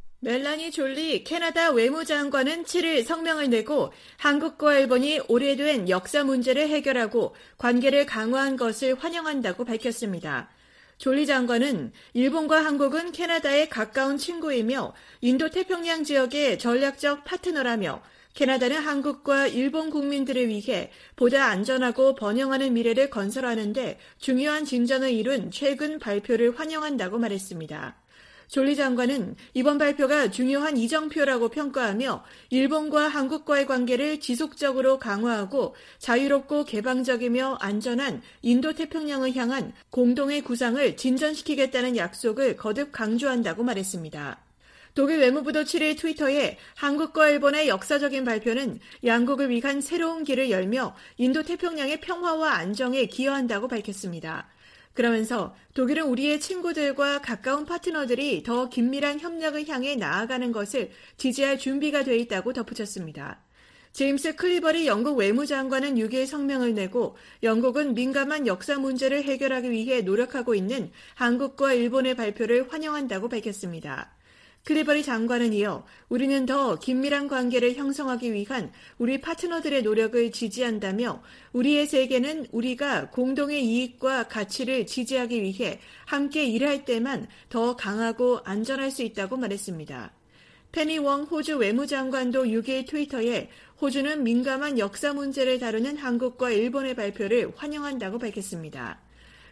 멜라니 졸리 캐나다 외무장관은 7일 성명을 내고 한국과 일본이 오래된 역사 문제를 해결하고 관계를 강화한 것을 환영한다고 밝혔습니다. 졸리 장관은 일본과 한국은 캐나다의 가까운 친구이며 인도태평양 지역의 전략적 파트너라며 캐나다는 한국과 일본 국민들을 위해 보다 안전하고 번영하는 미래를 건설하는 데 중요한 진전을 이룬 최근 발표를 환영한다고 말했습니다. 졸리 장관은 이번 발표가 중요한 이정표라고 평가하며 일본과 한국과의 관계를 지속적으로 강화하고 자유롭고 개방적이며 안전한 인도태평양을 향한 공동의 구상을 진전시키겠다는 약속을 거듭 강조한다고 말했습니다. 독일 외무부도 7일 트위터에 한국과 일본의 역사적인 발표는 양국을 위한 새로운 길을 열며 인도태평양의 평화와 안정에 기여한다고 밝혔습니다. 그러면서 독일은 우리의 친구들과 가까운 파트너들이 더 긴밀한 협력을 향해 나아가는 것을 지지할 준비가 돼 있다고 덧붙였습니다. 제임스 클리버리 영국 외무장관은 6일 성명을 내고 영국은 민감한 역사 문제를 해결하기 위해 노력하고 있는 한국과 일본의 발표를 환영한다고 밝혔습니다. 클리버리 장관은 이어 우리는 더 긴밀한 관계를 형성하기 위한 우리 파트너들의 노력을 지지한다며 우리의 세계는 우리가 공동의 이익과 가치를 지지하기 위해 함께 일할 때만 더 강하고 안전할 수 있다고 말했습니다. 페니 웡 호주 외무장관도 6일 트위터에 호주는 민감한 역사 문제를 다루는 한국과 일본의 발표를 환영한다고 밝혔습니다.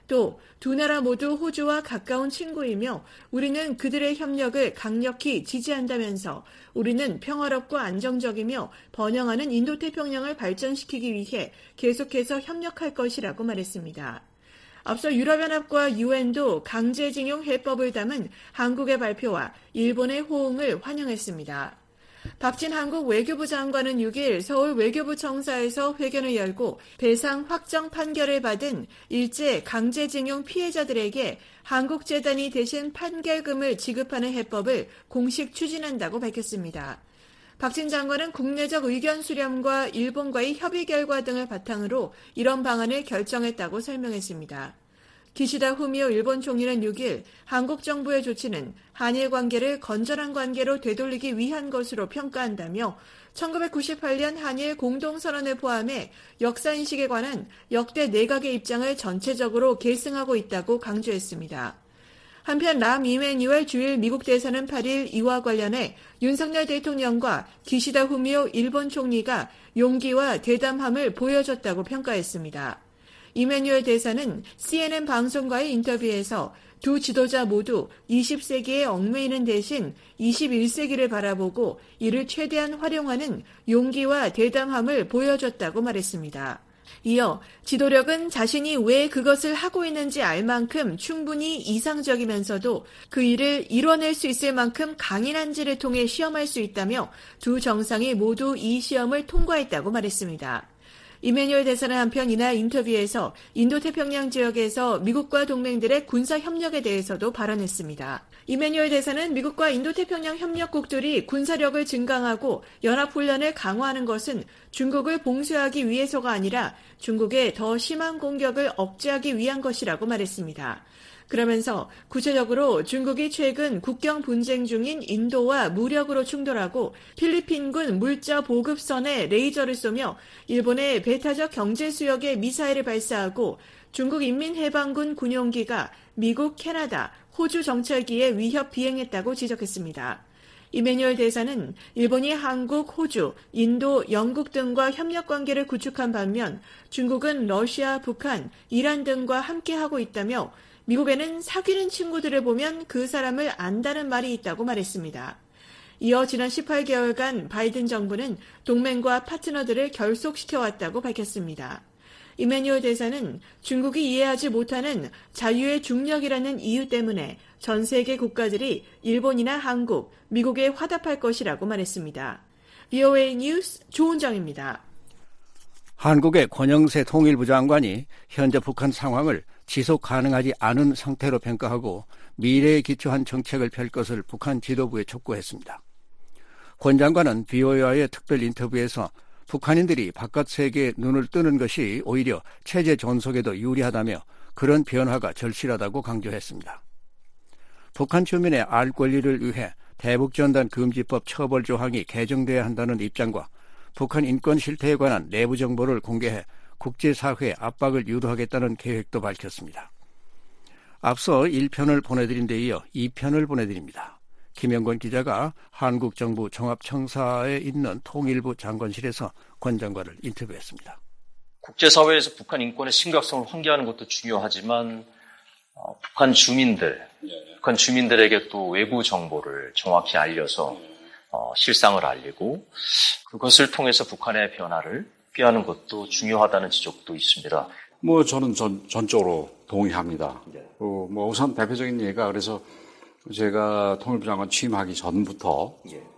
또 두 나라 모두 호주와 가까운 친구이며 우리는 그들의 협력을 강력히 지지한다면서 우리는 평화롭고 안정적이며 번영하는 인도태평양을 발전시키기 위해 계속해서 협력할 것이라고 말했습니다. 앞서 유럽연합과 유엔도 강제징용 해법을 담은 한국의 발표와 일본의 호응을 환영했습니다. 박진 한국 외교부 장관은 6일 서울 외교부 청사에서 회견을 열고 배상 확정 판결을 받은 일제 강제징용 피해자들에게 한국재단이 대신 판결금을 지급하는 해법을 공식 추진한다고 밝혔습니다. 박진 장관은 국내적 의견 수렴과 일본과의 협의 결과 등을 바탕으로 이런 방안을 결정했다고 설명했습니다. 기시다 후미오 일본 총리는 6일 한국 정부의 조치는 한일 관계를 건전한 관계로 되돌리기 위한 것으로 평가한다며 1998년 한일 공동선언을 포함해 역사인식에 관한 역대 내각의 입장을 전체적으로 계승하고 있다고 강조했습니다. 한편 람 이메뉴얼 주일 미국 대사는 8일 이와 관련해 윤석열 대통령과 기시다 후미오 일본 총리가 용기와 대담함을 보여줬다고 평가했습니다. 이메뉴얼 대사는 CNN 방송과의 인터뷰에서 두 지도자 모두 20세기에 얽매이는 대신 21세기를 바라보고 이를 최대한 활용하는 용기와 대담함을 보여줬다고 말했습니다. 이어 지도력은 자신이 왜 그것을 하고 있는지 알 만큼 충분히 이상적이면서도 그 일을 이뤄낼 수 있을 만큼 강인한지를 통해 시험할 수 있다며 두 정상이 모두 이 시험을 통과했다고 말했습니다. 이메뉴얼 대사는 한편 이날 인터뷰에서 인도태평양 지역에서 미국과 동맹들의 군사협력에 대해서도 발언했습니다. 이메뉴얼 대사는 미국과 인도태평양 협력국들이 군사력을 증강하고 연합훈련을 강화하는 것은 중국을 봉쇄하기 위해서가 아니라 중국의 더 심한 공격을 억제하기 위한 것이라고 말했습니다. 그러면서 구체적으로 중국이 최근 국경 분쟁 중인 인도와 무력으로 충돌하고 필리핀군 물자 보급선에 레이저를 쏘며 일본의 배타적 경제 수역에 미사일을 발사하고 중국 인민해방군 군용기가 미국, 캐나다, 호주 정찰기에 위협 비행했다고 지적했습니다. 이메뉴얼 대사는 일본이 한국, 호주, 인도, 영국 등과 협력관계를 구축한 반면 중국은 러시아, 북한, 이란 등과 함께하고 있다며 미국에는 사귀는 친구들을 보면 그 사람을 안다는 말이 있다고 말했습니다. 이어 지난 18개월간 바이든 정부는 동맹과 파트너들을 결속시켜왔다고 밝혔습니다. 이메뉴얼 대사는 중국이 이해하지 못하는 자유의 중력이라는 이유 때문에 전 세계 국가들이 일본이나 한국, 미국에 화답할 것이라고 말했습니다. VOA 뉴스 조은정입니다. 한국의 권영세 통일부 장관이 현재 북한 상황을 지속 가능하지 않은 상태로 평가하고 미래에 기초한 정책을 펼 것을 북한 지도부에 촉구했습니다. 권 장관은 VOA와의 특별 인터뷰에서 북한인들이 바깥 세계에 눈을 뜨는 것이 오히려 체제 존속에도 유리하다며 그런 변화가 절실하다고 강조했습니다. 북한 주민의 알 권리를 위해 대북전단 금지법 처벌 조항이 개정돼야 한다는 입장과 북한 인권 실태에 관한 내부 정보를 공개해 국제사회의 압박을 유도하겠다는 계획도 밝혔습니다. 앞서 1편을 보내드린 데 이어 2편을 보내드립니다. 김영권 기자가 한국 정부 종합청사에 있는 통일부 장관실에서 권 장관을 인터뷰했습니다. 국제사회에서 북한 인권의 심각성을 환기하는 것도 중요하지만 북한 주민들에게 또 외부 정보를 정확히 알려서 실상을 알리고 그것을 통해서 북한의 변화를 꾀하는 것도 중요하다는 지적도 있습니다. 저는 전적으로 동의합니다. 우선 대표적인 예가 그래서 제가 통일부 장관 취임하기 전부터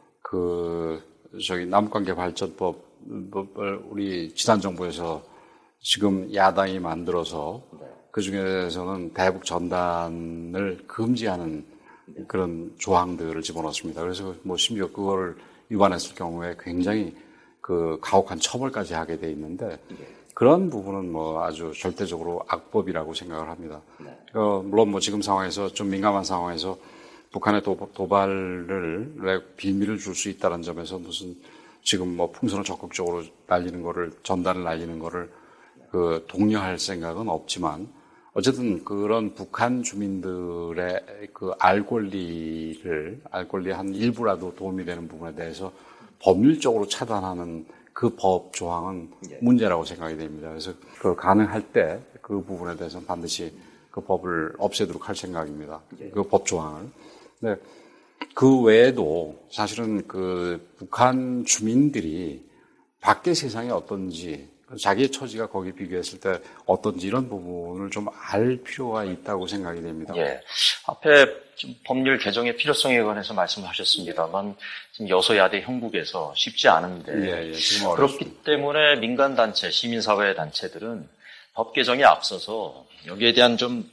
남북관계 발전법을 우리 지난 정부에서 지금 야당이 만들어서 그 중에서는 대북 전단을 금지하는 그런 조항들을 집어넣었습니다. 그래서 심지어 그걸 위반했을 경우에 굉장히 가혹한 처벌까지 하게 돼 있는데 그런 부분은 아주 절대적으로 악법이라고 생각을 합니다. 물론 지금 상황에서 좀 민감한 상황에서 북한의 도발을 빌미를 줄 수 있다는 점에서 무슨 지금 풍선을 적극적으로 전단을 날리는 거를 독려할 생각은 없지만 어쨌든 그런 북한 주민들의 알 권리의 한 일부라도 도움이 되는 부분에 대해서 법률적으로 차단하는 그 법 조항은 문제라고 생각이 됩니다. 그래서 가능할 때 그 부분에 대해서는 반드시 그 법을 없애도록 할 생각입니다. 그 법 조항을. 근데 그 외에도 사실은 북한 주민들이 밖의 세상이 어떤지 자기의 처지가 거기에 비교했을 때 어떤지 이런 부분을 좀 알 필요가 있다고 생각이 됩니다. 예. 앞에 좀 법률 개정의 필요성에 관해서 말씀하셨습니다만 지금 여소야대 형국에서 쉽지 않은데 지금 그렇기 때문에 민간단체, 시민사회 단체들은 법 개정에 앞서서 여기에 대한 좀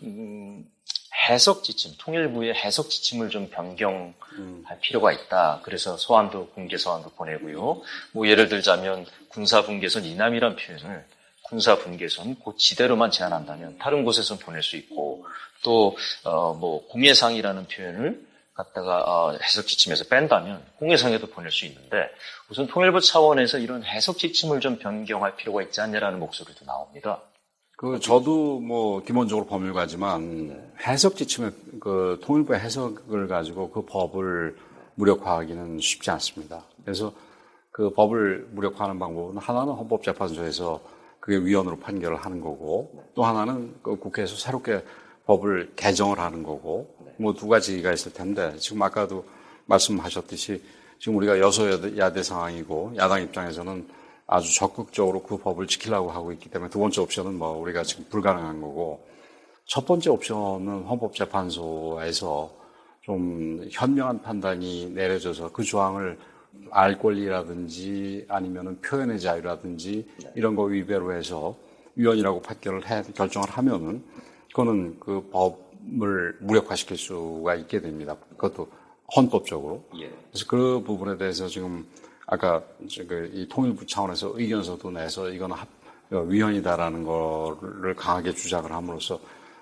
해석 지침, 통일부의 해석 지침을 좀 변경할 필요가 있다. 그래서 서한도 공개 서한도 보내고요. 뭐 예를 들자면 군사분계선 이남이란 표현을 군사분계선 그 지대로만 제한한다면 다른 곳에선 보낼 수 있고 또 뭐 공해상이라는 표현을 갖다가 해석 지침에서 뺀다면 공해상에도 보낼 수 있는데 우선 통일부 차원에서 이런 해석 지침을 좀 변경할 필요가 있지 않냐라는 목소리도 나옵니다. 저도 뭐 기본적으로 법률가지만 해석 지침의 그 통일부의 해석을 가지고 그 법을 무력화하기는 쉽지 않습니다. 그래서 그 법을 무력화하는 방법은 하나는 헌법재판소에서 그게 위헌으로 판결을 하는 거고 또 하나는 그 국회에서 새롭게 법을 개정을 하는 거고 뭐 두 가지가 있을 텐데 지금 아까도 말씀하셨듯이 지금 우리가 여소야대 상황이고 야당 입장에서는 아주 적극적으로 그 법을 지키려고 하고 있기 때문에 두 번째 옵션은 뭐 우리가 지금 불가능한 거고 첫 번째 옵션은 헌법재판소에서 좀 현명한 판단이 내려져서 그 조항을 알 권리라든지 아니면은 표현의 자유라든지 이런 거 위배로 해서 위헌이라고 결정을 하면은 그거는 그 법을 무력화시킬 수가 있게 됩니다. 그것도 헌법적으로. 그래서 그 부분에 대해서 지금 아까 이 통일부 차원에서 의견서도 내서 이건 위헌이다라는 거를 강하게 주장을 함으로써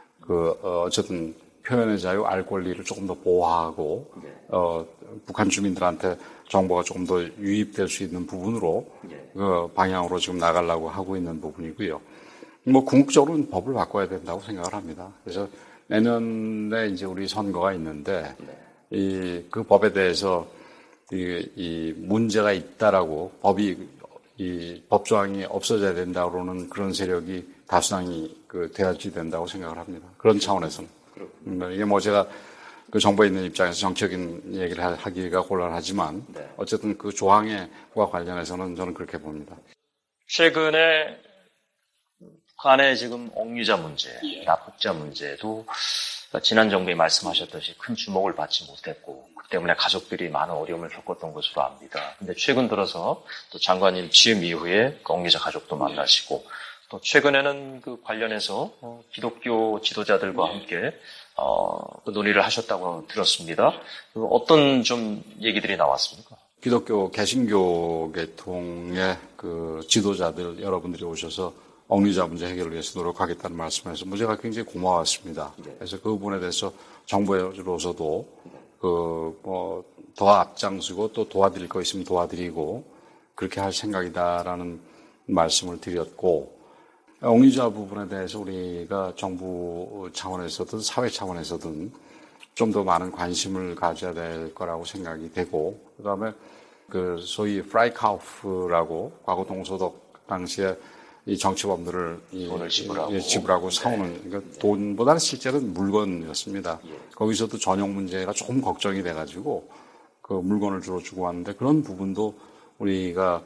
어쨌든 표현의 자유, 알 권리를 조금 더 보호하고 북한 주민들한테 정보가 조금 더 유입될 수 있는 부분으로 그 방향으로 지금 나가려고 하고 있는 부분이고요. 뭐 궁극적으로는 법을 바꿔야 된다고 생각을 합니다. 그래서 내년에 이제 우리 선거가 있는데 그 법에 대해서 이 문제가 있다라고 이 법조항이 없어져야 된다고는 그런 세력이 다수당이 되어야지 된다고 생각을 합니다. 그런 차원에서는. 이게 뭐 제가 그 정부에 있는 입장에서 정치적인 얘기를 하기가 곤란하지만 어쨌든 그 조항과 관련해서는 저는 그렇게 봅니다. 최근에 북한의 지금 억류자 문제, 납북자 문제도 지난 정부에 말씀하셨듯이 큰 주목을 받지 못했고 그 때문에 가족들이 많은 어려움을 겪었던 것으로 압니다. 근데 최근 들어서 또 장관님 취임 이후에 그 억류자 가족도 만나시고 또 최근에는 그 관련해서 기독교 지도자들과 함께 그 논의를 하셨다고 들었습니다. 어떤 좀 얘기들이 나왔습니까? 기독교 개신교 계통의 그 지도자들 여러분들이 오셔서 억류자 문제 해결을 위해서 노력하겠다는 말씀에서 제가 굉장히 고마웠습니다. 그래서 그 부분에 대해서 정부로서도 더 앞장서고 또 도와드릴 거 있으면 도와드리고 그렇게 할 생각이다라는 말씀을 드렸고 억류자 부분에 대해서 우리가 정부 차원에서든 사회 차원에서든 좀 더 많은 관심을 가져야 될 거라고 생각이 되고 그다음에 그 소위 프라이카우프라고 과거 동서독 당시에 이 정치범들을 돈을 지불하고 사오는 그러니까 돈보다는 실제로는 물건이었습니다. 거기서도 전용 문제가 조금 걱정이 돼가지고 그 물건을 주로 주고 왔는데 그런 부분도 우리가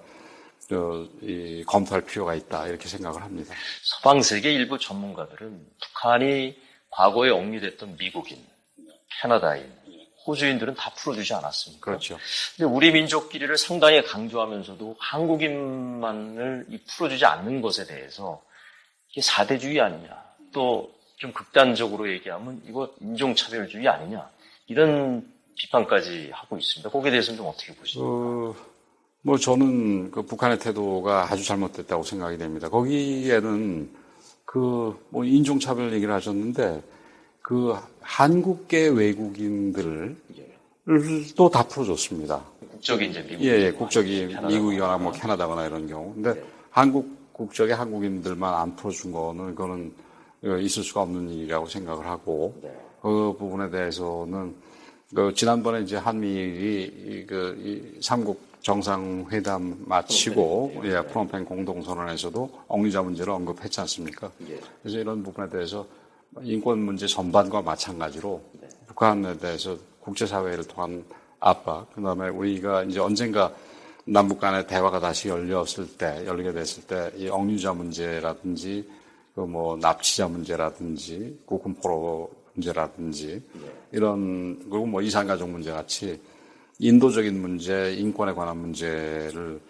검토할 필요가 있다 이렇게 생각을 합니다. 서방 세계 일부 전문가들은 북한이 과거에 억류됐던 미국인, 캐나다인, 호주인들은 다 풀어주지 않았습니까? 그렇죠. 근데 우리 민족끼리를 상당히 강조하면서도 한국인만을 풀어주지 않는 것에 대해서 이게 사대주의 아니냐, 또 좀 극단적으로 얘기하면 이거 인종차별주의 아니냐 이런 비판까지 하고 있습니다. 거기에 대해서는 좀 어떻게 보십니까? 저는 그 북한의 태도가 아주 잘못됐다고 생각이 됩니다. 거기에는 인종차별 얘기를 하셨는데 그 한국계 외국인들을 또 다 풀어줬습니다. 국적이 이제 미국. 예, 국적이 미국이거나 뭐 캐나다거나 이런 경우. 근데 한국 국적의 한국인들만 안 풀어준 그거는 있을 수가 없는 일이라고 생각을 하고 그 부분에 대해서는 지난번에 이제 한미일이 이 삼국 정상회담 마치고 프놈펜 공동선언에서도 억류자 문제를 언급했지 않습니까? 그래서 이런 부분에 대해서 인권 문제 전반과 마찬가지로 북한에 대해서 국제사회를 통한 압박, 그 다음에 우리가 이제 언젠가 남북 간의 대화가 다시 열리게 됐을 때, 이 억류자 문제라든지, 납치자 문제라든지, 국군포로 문제라든지, 그리고 이산가족 문제 같이 인도적인 문제, 인권에 관한 문제를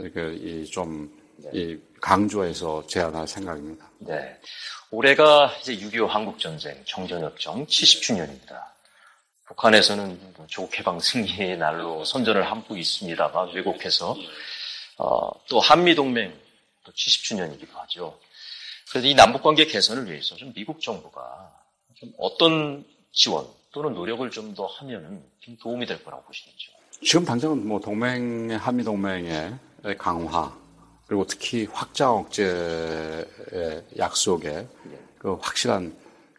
강조해서 제안할 생각입니다. 네. 올해가 이제 6.25 한국전쟁 정전협정 70주년입니다. 북한에서는 조국 해방 승리의 날로 선전을 하고 있습니다만 왜곡해서 또 한미동맹 또 70주년이기도 하죠. 그래서 이 남북관계 개선을 위해서 좀 미국 정부가 좀 어떤 지원 또는 노력을 좀 더 하면은 좀 도움이 될 거라고 보시는지요? 지금 당장은 한미동맹의 강화 그리고 특히 확장 억제의 약속에 그 확실한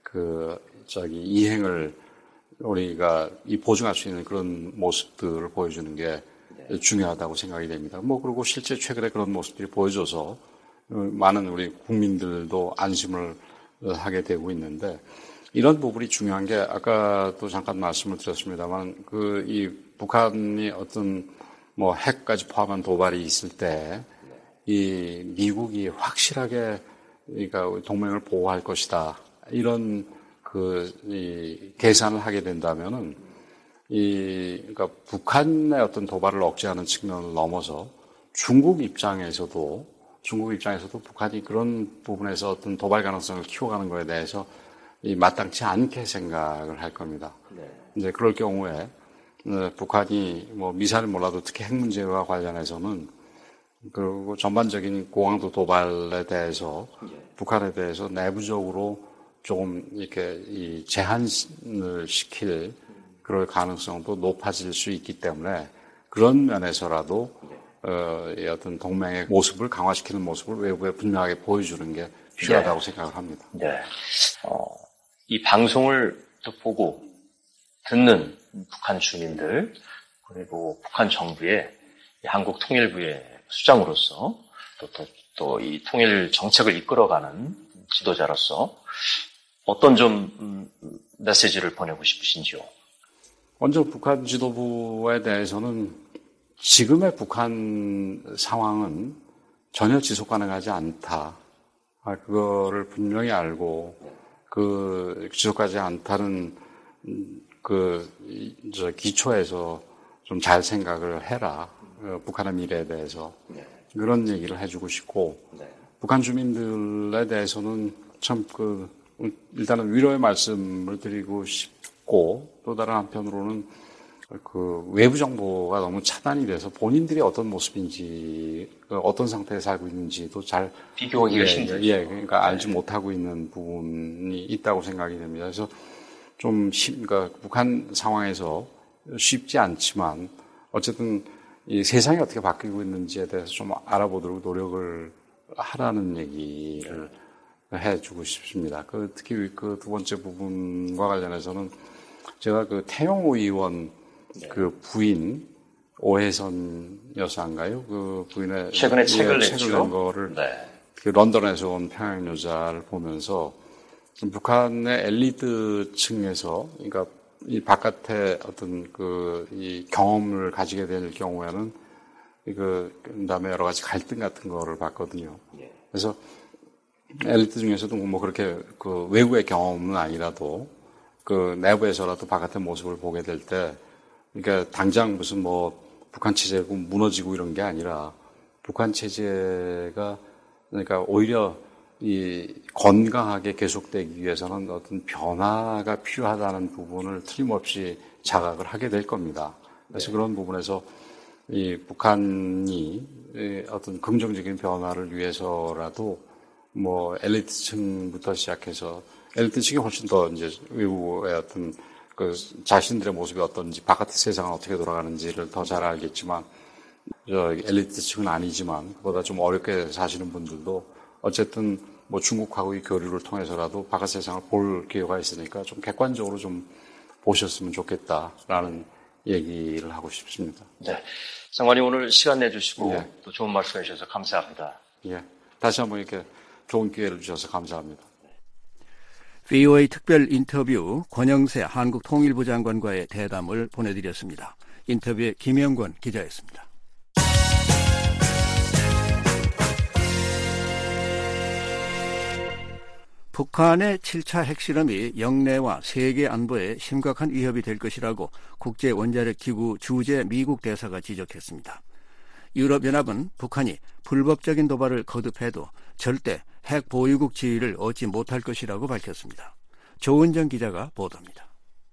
이행을 우리가 보증할 수 있는 그런 모습들을 보여주는 게 중요하다고 생각이 됩니다. 그리고 실제 최근에 그런 모습들이 보여져서 많은 우리 국민들도 안심을 하게 되고 있는데 이런 부분이 중요한 게 아까도 잠깐 말씀을 드렸습니다만 이 북한이 어떤 핵까지 포함한 도발이 있을 때 이 미국이 확실하게 그러니까 동맹을 보호할 것이다 이런 이 계산을 하게 된다면은 그러니까 북한의 어떤 도발을 억제하는 측면을 넘어서 중국 입장에서도 북한이 그런 부분에서 어떤 도발 가능성을 키워가는 것에 대해서 마땅치 않게 생각을 할 겁니다. 네. 이제 그럴 경우에 북한이 미사일은 몰라도 특히 핵 문제와 관련해서는 그리고 전반적인 고강도 도발에 대해서 북한에 대해서 내부적으로 조금 이렇게 제한을 시킬 그럴 가능성도 높아질 수 있기 때문에 그런 면에서라도 어떤 동맹의 모습을 강화시키는 모습을 외부에 분명하게 보여주는 게 필요하다고 생각을 합니다. 네. 이 방송을 또 보고 듣는 북한 주민들 그리고 북한 정부의 한국 통일부의 수장으로서 또 이 통일 정책을 이끌어가는 지도자로서 어떤 좀 메시지를 보내고 싶으신지요? 먼저 북한 지도부에 대해서는 지금의 북한 상황은 전혀 지속 가능하지 않다. 그거를 분명히 알고 지속하지 않다는 기초에서 좀 잘 생각을 해라. 북한의 미래에 대해서 그런 얘기를 해주고 싶고 북한 주민들에 대해서는 참 일단은 위로의 말씀을 드리고 싶고 또 다른 한편으로는 외부 정보가 너무 차단이 돼서 본인들이 어떤 모습인지 어떤 상태에 살고 있는지도 잘 비교하기가 힘들죠. 그러니까 알지 못하고 있는 부분이 있다고 생각이 됩니다. 그래서 좀 그러니까 북한 상황에서 쉽지 않지만 어쨌든 이 세상이 어떻게 바뀌고 있는지에 대해서 좀 알아보도록 노력을 하라는 얘기를 해주고 싶습니다. 특히 두 번째 부분과 관련해서는 제가 태영호 의원 부인 오혜선 여사인가요? 부인의 최근에 책을 낸 거를 런던에서 온 평양 여자를 보면서 북한의 엘리트층에서 그러니까 이 바깥에 어떤 이 경험을 가지게 될 경우에는 그다음에 여러 가지 갈등 같은 거를 봤거든요. 그래서 엘리트 중에서도 그렇게 외부의 경험은 아니라도 내부에서라도 바깥의 모습을 보게 될 때 그러니까 당장 무슨 북한 체제가 무너지고 이런 게 아니라 북한 체제가 그러니까 오히려 건강하게 계속되기 위해서는 어떤 변화가 필요하다는 부분을 틀림없이 자각을 하게 될 겁니다. 그래서 그런 부분에서 이 북한이 어떤 긍정적인 변화를 위해서라도 엘리트층부터 시작해서 엘리트층이 훨씬 더 이제 외부의 어떤 자신들의 모습이 어떤지 바깥의 세상은 어떻게 돌아가는지를 더 잘 알겠지만 엘리트층은 아니지만 그보다 좀 어렵게 사시는 분들도 어쨌든 중국하고의 교류를 통해서라도 바깥 세상을 볼 기회가 있으니까 좀 객관적으로 좀 보셨으면 좋겠다라는 얘기를 하고 싶습니다. 네. 장관님 오늘 시간 내주시고 또 좋은 말씀 해주셔서 감사합니다. 다시 한번 이렇게 좋은 기회를 주셔서 감사합니다. VOA 특별 인터뷰 권영세 한국통일부 장관과의 대담을 보내드렸습니다. 인터뷰의 김영권 기자였습니다. 북한의 7차 핵실험이 영내와 세계 안보에 심각한 위협이 될 것이라고 국제원자력기구 주재 미국 대사가 지적했습니다. 유럽연합은 북한이 불법적인 도발을 거듭해도 절대 핵 보유국 지위를 얻지 못할 것이라고 밝혔습니다. 조은정 기자가 보도합니다.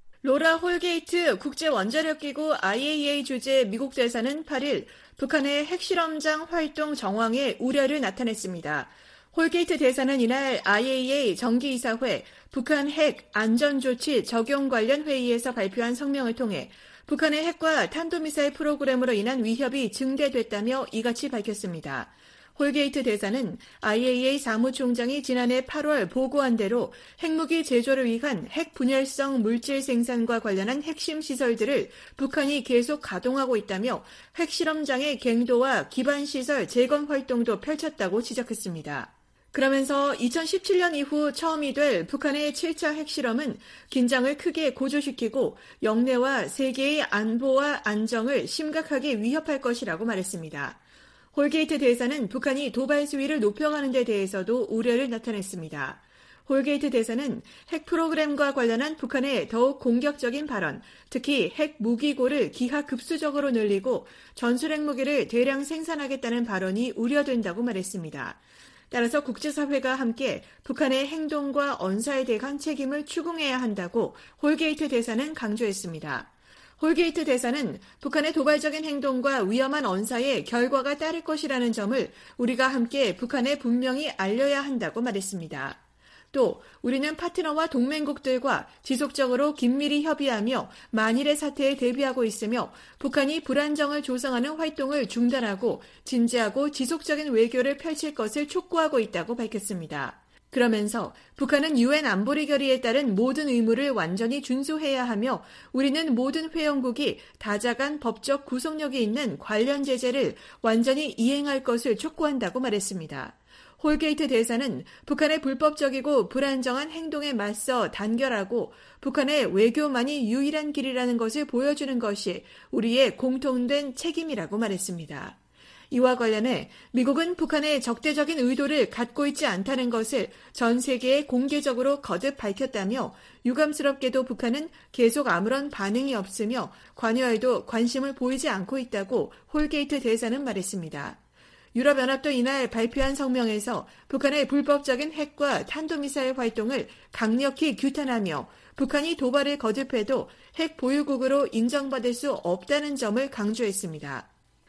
로라 홀게이트 국제원자력기구 IAEA 주재 미국 대사는 8일 북한의 핵실험장 활동 정황에 우려를 나타냈습니다. 홀게이트 대사는 이날 IAEA 정기이사회 북한 핵 안전조치 적용 관련 회의에서 발표한 성명을 통해 북한의 핵과 탄도미사일 프로그램으로 인한 위협이 증대됐다며 이같이 밝혔습니다. 홀게이트 대사는 IAEA 사무총장이 지난해 8월 보고한 대로 핵무기 제조를 위한 핵 분열성 물질 생산과 관련한 핵심 시설들을 북한이 계속 가동하고 있다며 핵실험장의 갱도와 기반시설 재건 활동도 펼쳤다고 지적했습니다. 그러면서 2017년 이후 처음이 될 북한의 7차 핵실험은 긴장을 크게 고조시키고 영내와 세계의 안보와 안정을 심각하게 위협할 것이라고 말했습니다. 홀게이트 대사는 북한이 도발 수위를 높여가는 데 대해서도 우려를 나타냈습니다. 홀게이트 대사는 핵 프로그램과 관련한 북한의 더욱 공격적인 발언, 특히 핵 무기고를 기하급수적으로 늘리고 전술핵 무기를 대량 생산하겠다는 발언이 우려된다고 말했습니다. 따라서 국제사회가 함께 북한의 행동과 언사에 대한 책임을 추궁해야 한다고 홀게이트 대사는 강조했습니다. 홀게이트 대사는 북한의 도발적인 행동과 위험한 언사에 결과가 따를 것이라는 점을 우리가 함께 북한에 분명히 알려야 한다고 말했습니다. 또 우리는 파트너와 동맹국들과 지속적으로 긴밀히 협의하며 만일의 사태에 대비하고 있으며 북한이 불안정을 조성하는 활동을 중단하고 진지하고 지속적인 외교를 펼칠 것을 촉구하고 있다고 밝혔습니다. 그러면서 북한은 유엔 안보리 결의에 따른 모든 의무를 완전히 준수해야 하며 우리는 모든 회원국이 다자간 법적 구속력이 있는 관련 제재를 완전히 이행할 것을 촉구한다고 말했습니다. 홀게이트 대사는 북한의 불법적이고 불안정한 행동에 맞서 단결하고 북한의 외교만이 유일한 길이라는 것을 보여주는 것이 우리의 공통된 책임이라고 말했습니다. 이와 관련해 미국은 북한의 적대적인 의도를 갖고 있지 않다는 것을 전 세계에 공개적으로 거듭 밝혔다며 유감스럽게도 북한은 계속 아무런 반응이 없으며 관여에도 관심을 보이지 않고 있다고 홀게이트 대사는 말했습니다. 유럽연합도 이날 발표한 성명에서 북한의 불법적인 핵과 탄도미사일 활동을 강력히 규탄하며 북한이 도발을 거듭해도 핵 보유국으로 인정받을 수 없다는 점을 강조했습니다.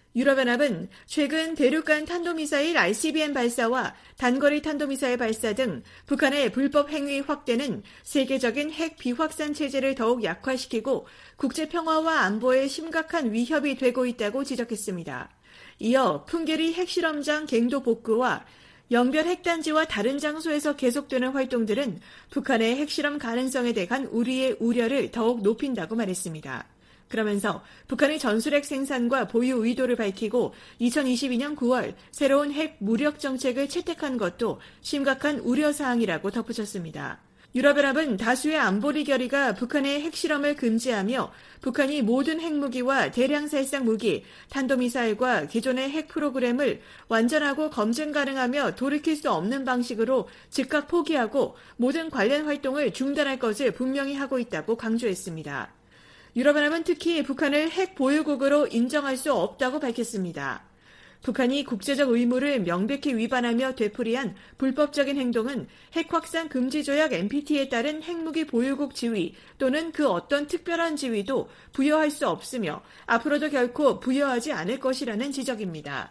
유럽연합은 최근 대륙간 탄도미사일 ICBM 발사와 단거리 탄도미사일 발사 등 북한의 불법 행위 확대는 세계적인 핵 비확산 체제를 더욱 약화시키고 국제평화와 안보에 심각한 위협이 되고 있다고 지적했습니다. 이어 풍계리 핵실험장 갱도 복구와 영변 핵단지와 다른 장소에서 계속되는 활동들은 북한의 핵실험 가능성에 대한 우리의 우려를 더욱 높인다고 말했습니다. 그러면서 북한의 전술핵 생산과 보유 의도를 밝히고 2022년 9월 새로운 핵 무력 정책을 채택한 것도 심각한 우려사항이라고 덧붙였습니다. 유럽연합은 다수의 안보리 결의가 북한의 핵실험을 금지하며 북한이 모든 핵무기와 대량 살상 무기, 탄도미사일과 기존의 핵 프로그램을 완전하고 검증 가능하며 돌이킬 수 없는 방식으로 즉각 포기하고 모든 관련 활동을 중단할 것을 분명히 하고 있다고 강조했습니다. 유럽연합은 특히 북한을 핵 보유국으로 인정할 수 없다고 밝혔습니다. 북한이 국제적 의무를 명백히 위반하며 되풀이한 불법적인 행동은 핵 확산 금지 조약 NPT에 따른 핵무기 보유국 지위 또는 그 어떤 특별한 지위도 부여할 수 없으며 앞으로도 결코 부여하지 않을 것이라는 지적입니다.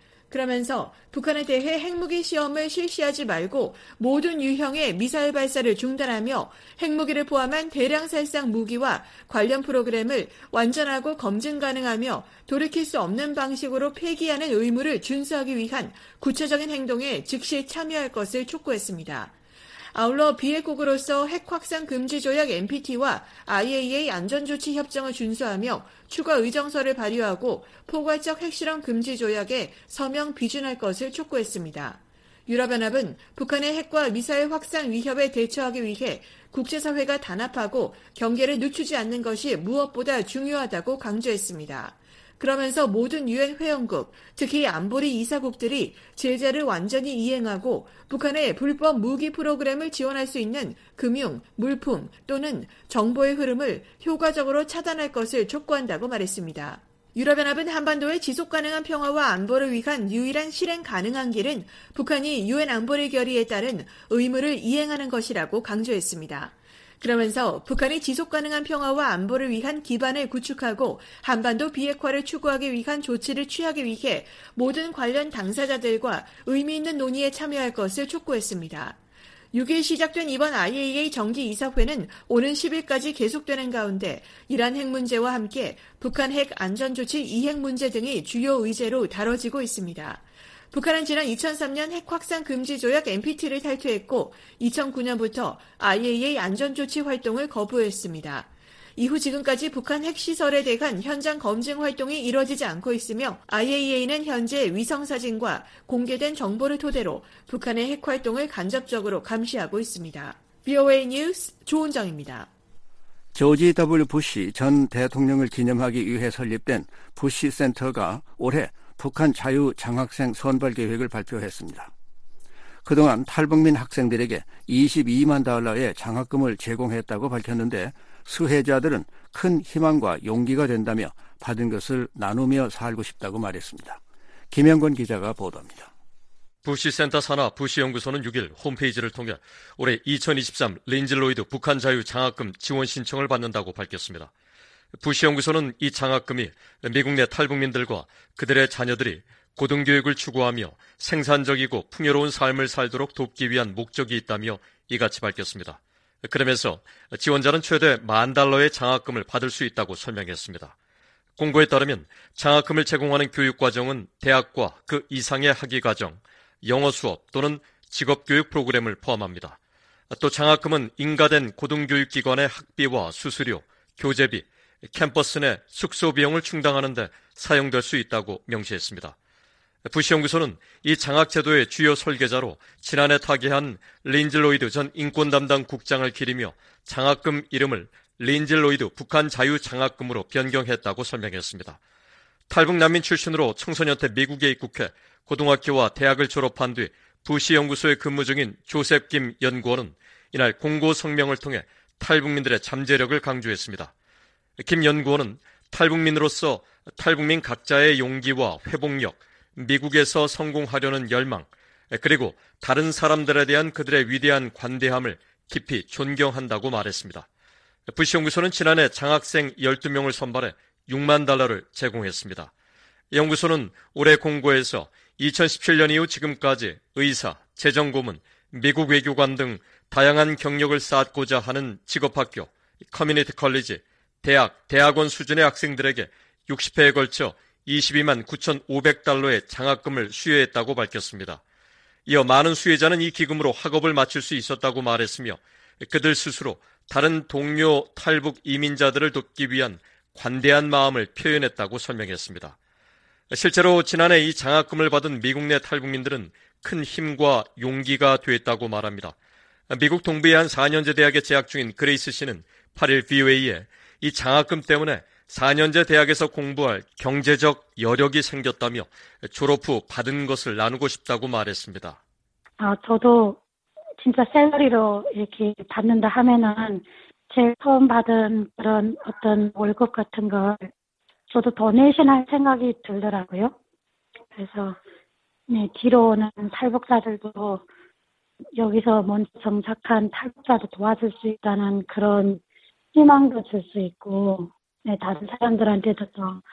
그러면서 북한에 대해 핵무기 시험을 실시하지 말고 모든 유형의 미사일 발사를 중단하며 핵무기를 포함한 대량 살상 무기와 관련 프로그램을 완전하고 검증 가능하며 돌이킬 수 없는 방식으로 폐기하는 의무를 준수하기 위한 구체적인 행동에 즉시 참여할 것을 촉구했습니다. 아울러 비핵국으로서 핵 확산 금지 조약 NPT와 IAEA 안전조치 협정을 준수하며 추가 의정서를 발의하고 포괄적 핵실험 금지 조약에 서명 비준할 것을 촉구했습니다. 유럽연합은 북한의 핵과 미사일 확산 위협에 대처하기 위해 국제사회가 단합하고 경계를 늦추지 않는 것이 무엇보다 중요하다고 강조했습니다. 그러면서 모든 유엔 회원국, 특히 안보리 이사국들이 제재를 완전히 이행하고 북한의 불법 무기 프로그램을 지원할 수 있는 금융, 물품 또는 정보의 흐름을 효과적으로 차단할 것을 촉구한다고 말했습니다. 유럽연합은 한반도의 지속가능한 평화와 안보를 위한 유일한 실행 가능한 길은 북한이 유엔 안보리 결의에 따른 의무를 이행하는 것이라고 강조했습니다. 그러면서 북한이 지속가능한 평화와 안보를 위한 기반을 구축하고 한반도 비핵화를 추구하기 위한 조치를 취하기 위해 모든 관련 당사자들과 의미 있는 논의에 참여할 것을 촉구했습니다. 6일 시작된 이번 IAEA 정기 이사회는 오는 10일까지 계속되는 가운데 이란 핵 문제와 함께 북한 핵 안전조치 이행 문제 등이 주요 의제로 다뤄지고 있습니다. 북한은 지난 2003년 핵 확산 금지 조약 NPT를 탈퇴했고 2009년부터 IAEA 안전조치 활동을 거부했습니다. 이후 지금까지 북한 핵시설에 대한 현장 검증 활동이 이뤄지지 않고 있으며 IAEA는 현재 위성사진과 공개된 정보를 토대로 북한의 핵 활동을 간접적으로 감시하고 있습니다. VOA 뉴스 조은정입니다. 조지 W. 부시 전 대통령을 기념하기 위해 설립된 부시 센터가 올해 북한 자유장학생 선발 계획을 발표했습니다. 그동안 탈북민 학생들에게 $22만 장학금을 제공했다고 밝혔는데 수혜자들은 큰 희망과 용기가 된다며 받은 것을 나누며 살고 싶다고 말했습니다. 김영권 기자가 보도합니다. 부시센터 산하 부시연구소는 6일 홈페이지를 통해 올해 2023 린지 로이드 북한 자유 장학금 지원 신청을 받는다고 밝혔습니다. 부시연구소는 이 장학금이 미국 내 탈북민들과 그들의 자녀들이 고등교육을 추구하며 생산적이고 풍요로운 삶을 살도록 돕기 위한 목적이 있다며 이같이 밝혔습니다. 그러면서 지원자는 최대 $10,000의 장학금을 받을 수 있다고 설명했습니다. 공고에 따르면 장학금을 제공하는 교육과정은 대학과 그 이상의 학위과정, 영어 수업 또는 직업교육 프로그램을 포함합니다. 또 장학금은 인가된 고등교육기관의 학비와 수수료, 교재비, 캠퍼스 내 숙소 비용을 충당하는 데 사용될 수 있다고 명시했습니다. 부시연구소는 이 장학제도의 주요 설계자로 지난해 타계한 린지 로이드 전 인권 담당 국장을 기리며 장학금 이름을 린지 로이드 북한 자유장학금으로 변경했다고 설명했습니다. 탈북 난민 출신으로 청소년 때 미국에 입국해 고등학교와 대학을 졸업한 뒤 부시연구소에 근무 중인 조셉 김 연구원은 이날 공고 성명을 통해 탈북민들의 잠재력을 강조했습니다. 김 연구원은 탈북민으로서 탈북민 각자의 용기와 회복력, 미국에서 성공하려는 열망, 그리고 다른 사람들에 대한 그들의 위대한 관대함을 깊이 존경한다고 말했습니다. 부시연구소는 지난해 장학생 12명을 선발해 $60,000를 제공했습니다. 연구소는 올해 공고에서 2017년 이후 지금까지 의사, 재정고문, 미국 외교관 등 다양한 경력을 쌓고자 하는 직업학교, 커뮤니티 컬리지, 대학, 대학원 수준의 학생들에게 60회에 걸쳐 $229,500의 장학금을 수여했다고 밝혔습니다. 이어 많은 수혜자는 이 기금으로 학업을 마칠 수 있었다고 말했으며 그들 스스로 다른 동료 탈북 이민자들을 돕기 위한 관대한 마음을 표현했다고 설명했습니다. 실제로 지난해 이 장학금을 받은 미국 내 탈북민들은 큰 힘과 용기가 됐다고 말합니다. 미국 동부의 한 4년제 대학에 재학 중인 그레이스 씨는 8일 VOA에 이 장학금 때문에 4년제 대학에서 공부할 경제적 여력이 생겼다며 졸업 후 받은 것을 나누고 싶다고 말했습니다. 저도 진짜 샐러리로 이렇게 받는다 하면은 제일 처음 받은 그런 어떤 월급 같은 걸 저도 도네이션 할 생각이 들더라고요. 그래서 뒤로 오는 탈북자들도 여기서 먼저 정착한 탈북자도 도와줄 수 있다는 그런 희망도 줄 수 있고, 다른 사람들한테도 더,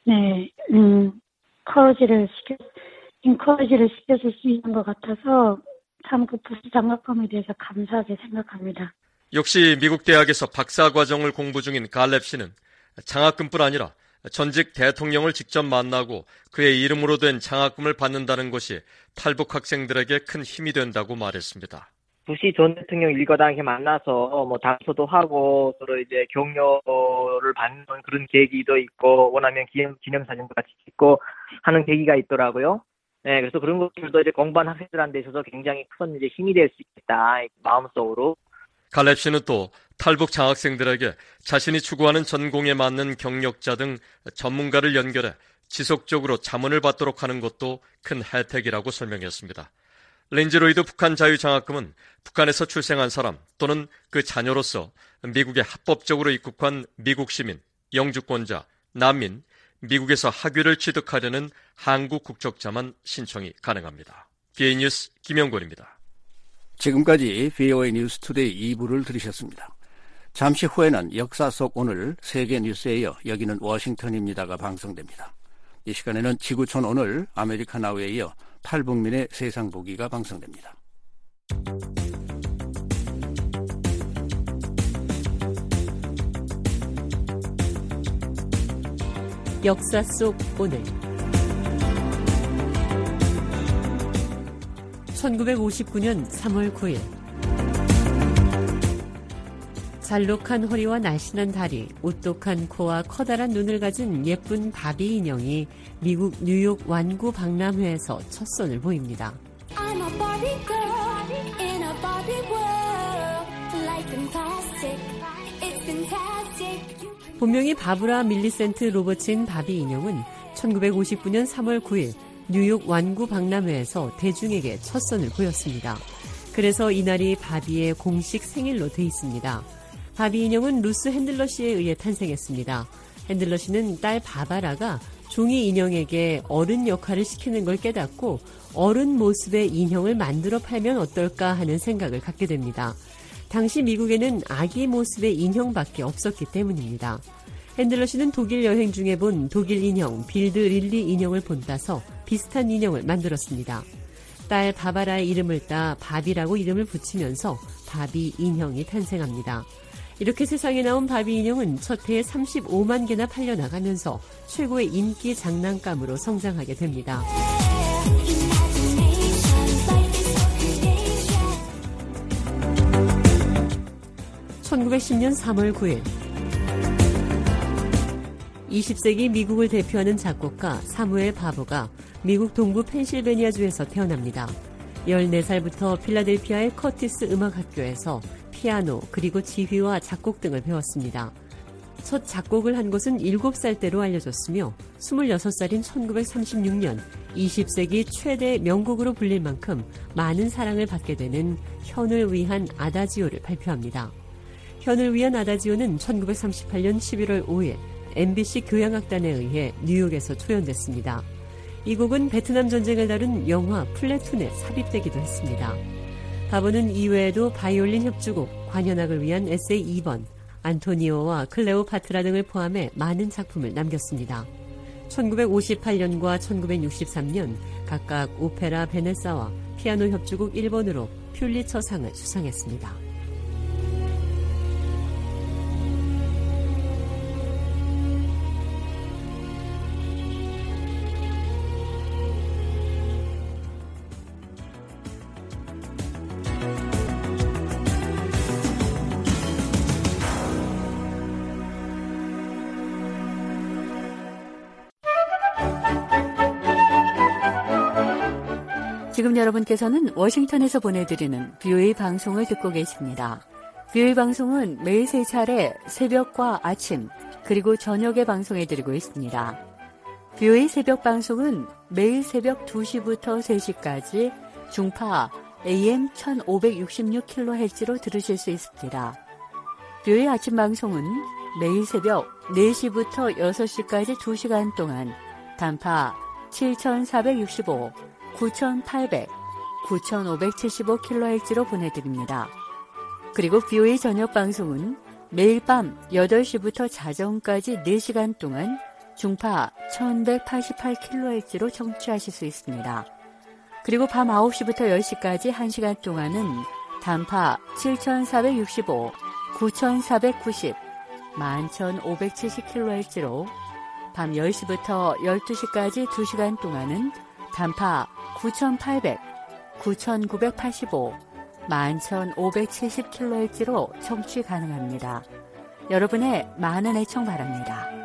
인커리지를 시켜줄 수 있는 것 같아서 참 그 부시 장학금에 대해서 감사하게 생각합니다. 역시 미국 대학에서 박사과정을 공부 중인 갈렙 씨는 장학금뿐 아니라 전직 대통령을 직접 만나고 그의 이름으로 된 장학금을 받는다는 것이 탈북 학생들에게 큰 힘이 된다고 말했습니다. 부시 전 대통령 일거당 이렇게 만나서 담소도 하고 서로 이제 격려를 받는 그런 계기도 있고 원하면 기념사진도 같이 찍고 하는 계기가 있더라고요. 그래서 그런 것들도 이제 공부한 학생들한테 있어서 굉장히 큰 이제 힘이 될 수 있겠다 마음속으로. 갈렙 씨는 또 탈북 장학생들에게 자신이 추구하는 전공에 맞는 경력자 등 전문가를 연결해 지속적으로 자문을 받도록 하는 것도 큰 혜택이라고 설명했습니다. 린지 로이드 북한 자유장학금은 북한에서 출생한 사람 또는 그 자녀로서 미국에 합법적으로 입국한 미국 시민, 영주권자, 난민, 미국에서 학위를 취득하려는 한국 국적자만 신청이 가능합니다. BA 뉴스 김영권입니다. 지금까지 VOA 뉴스 투데이 2부를 들으셨습니다. 잠시 후에는 역사 속 오늘 세계 뉴스에 이어 여기는 워싱턴입니다가 방송됩니다. 이 시간에는 지구촌 오늘 아메리카 나우에 이어 탈북민의 세상 보기가 방송됩니다. 역사 속 오늘 1959년 3월 9일 잘록한 허리와 날씬한 다리, 오똑한 코와 커다란 눈을 가진 예쁜 바비 인형이 미국 뉴욕 완구 박람회에서 첫 선을 보입니다. I'm a Barbie girl in a Barbie world. Life fantastic. It's fantastic. 본명이 바브라 밀리센트 로버츠인 바비 인형은 1959년 3월 9일 뉴욕 완구 박람회에서 대중에게 첫 선을 보였습니다. 그래서 이날이 바비의 공식 생일로 돼 있습니다. 바비 인형은 루스 핸들러 씨에 의해 탄생했습니다. 핸들러 씨는 딸 바바라가 종이 인형에게 어른 역할을 시키는 걸 깨닫고 어른 모습의 인형을 만들어 팔면 어떨까 하는 생각을 갖게 됩니다. 당시 미국에는 아기 모습의 인형밖에 없었기 때문입니다. 핸들러 씨는 독일 여행 중에 본 독일 인형 빌드 릴리 인형을 본따서 비슷한 인형을 만들었습니다. 딸 바바라의 이름을 따 바비라고 이름을 붙이면서 바비 인형이 탄생합니다. 이렇게 세상에 나온 바비 인형은 첫 해에 35만 개나 팔려나가면서 최고의 인기 장난감으로 성장하게 됩니다. 1910년 3월 9일 20세기 미국을 대표하는 작곡가 사무엘 바보가 미국 동부 펜실베니아주에서 태어납니다. 14살부터 필라델피아의 커티스 음악학교에서 피아노 그리고 지휘와 작곡 등을 배웠습니다. 첫 작곡을 한 것은 7살 때로 알려졌으며 26살인 1936년 20세기 최대 명곡으로 불릴 만큼 많은 사랑을 받게 되는 현을 위한 아다지오를 발표합니다. 현을 위한 아다지오는 1938년 11월 5일 MBC 교향악단에 의해 뉴욕에서 초연됐습니다. 이 곡은 베트남 전쟁을 다룬 영화 플래툰에 삽입되기도 했습니다. 바보는 이외에도 바이올린 협주곡, 관현악을 위한 에세이 2번, 안토니오와 클레오파트라 등을 포함해 많은 작품을 남겼습니다. 1958년과 1963년 각각 오페라 베네사와 피아노 협주곡 1번으로 퓰리처상을 수상했습니다. 지금 여러분께서는 워싱턴에서 보내드리는 VOA 방송을 듣고 계십니다. VOA 방송은 매일 3차례 새벽과 아침 그리고 저녁에 방송해드리고 있습니다. VOA 새벽 방송은 매일 새벽 2시부터 3시까지 중파 AM 1566kHz로 들으실 수 있습니다. VOA 아침 방송은 매일 새벽 4시부터 6시까지 2시간 동안 단파 7465, 9800, 9575kHz로 보내드립니다. 그리고 VOA 저녁 방송은 매일 밤 8시부터 자정까지 4시간 동안 중파 1188kHz로 청취하실 수 있습니다. 그리고 밤 9시부터 10시까지 1시간 동안은 단파 7465, 9490, 11570kHz로 밤 10시부터 12시까지 2시간 동안은 단파 9800, 9985, 11570kHz로 청취 가능합니다. 여러분의 많은 애청 바랍니다.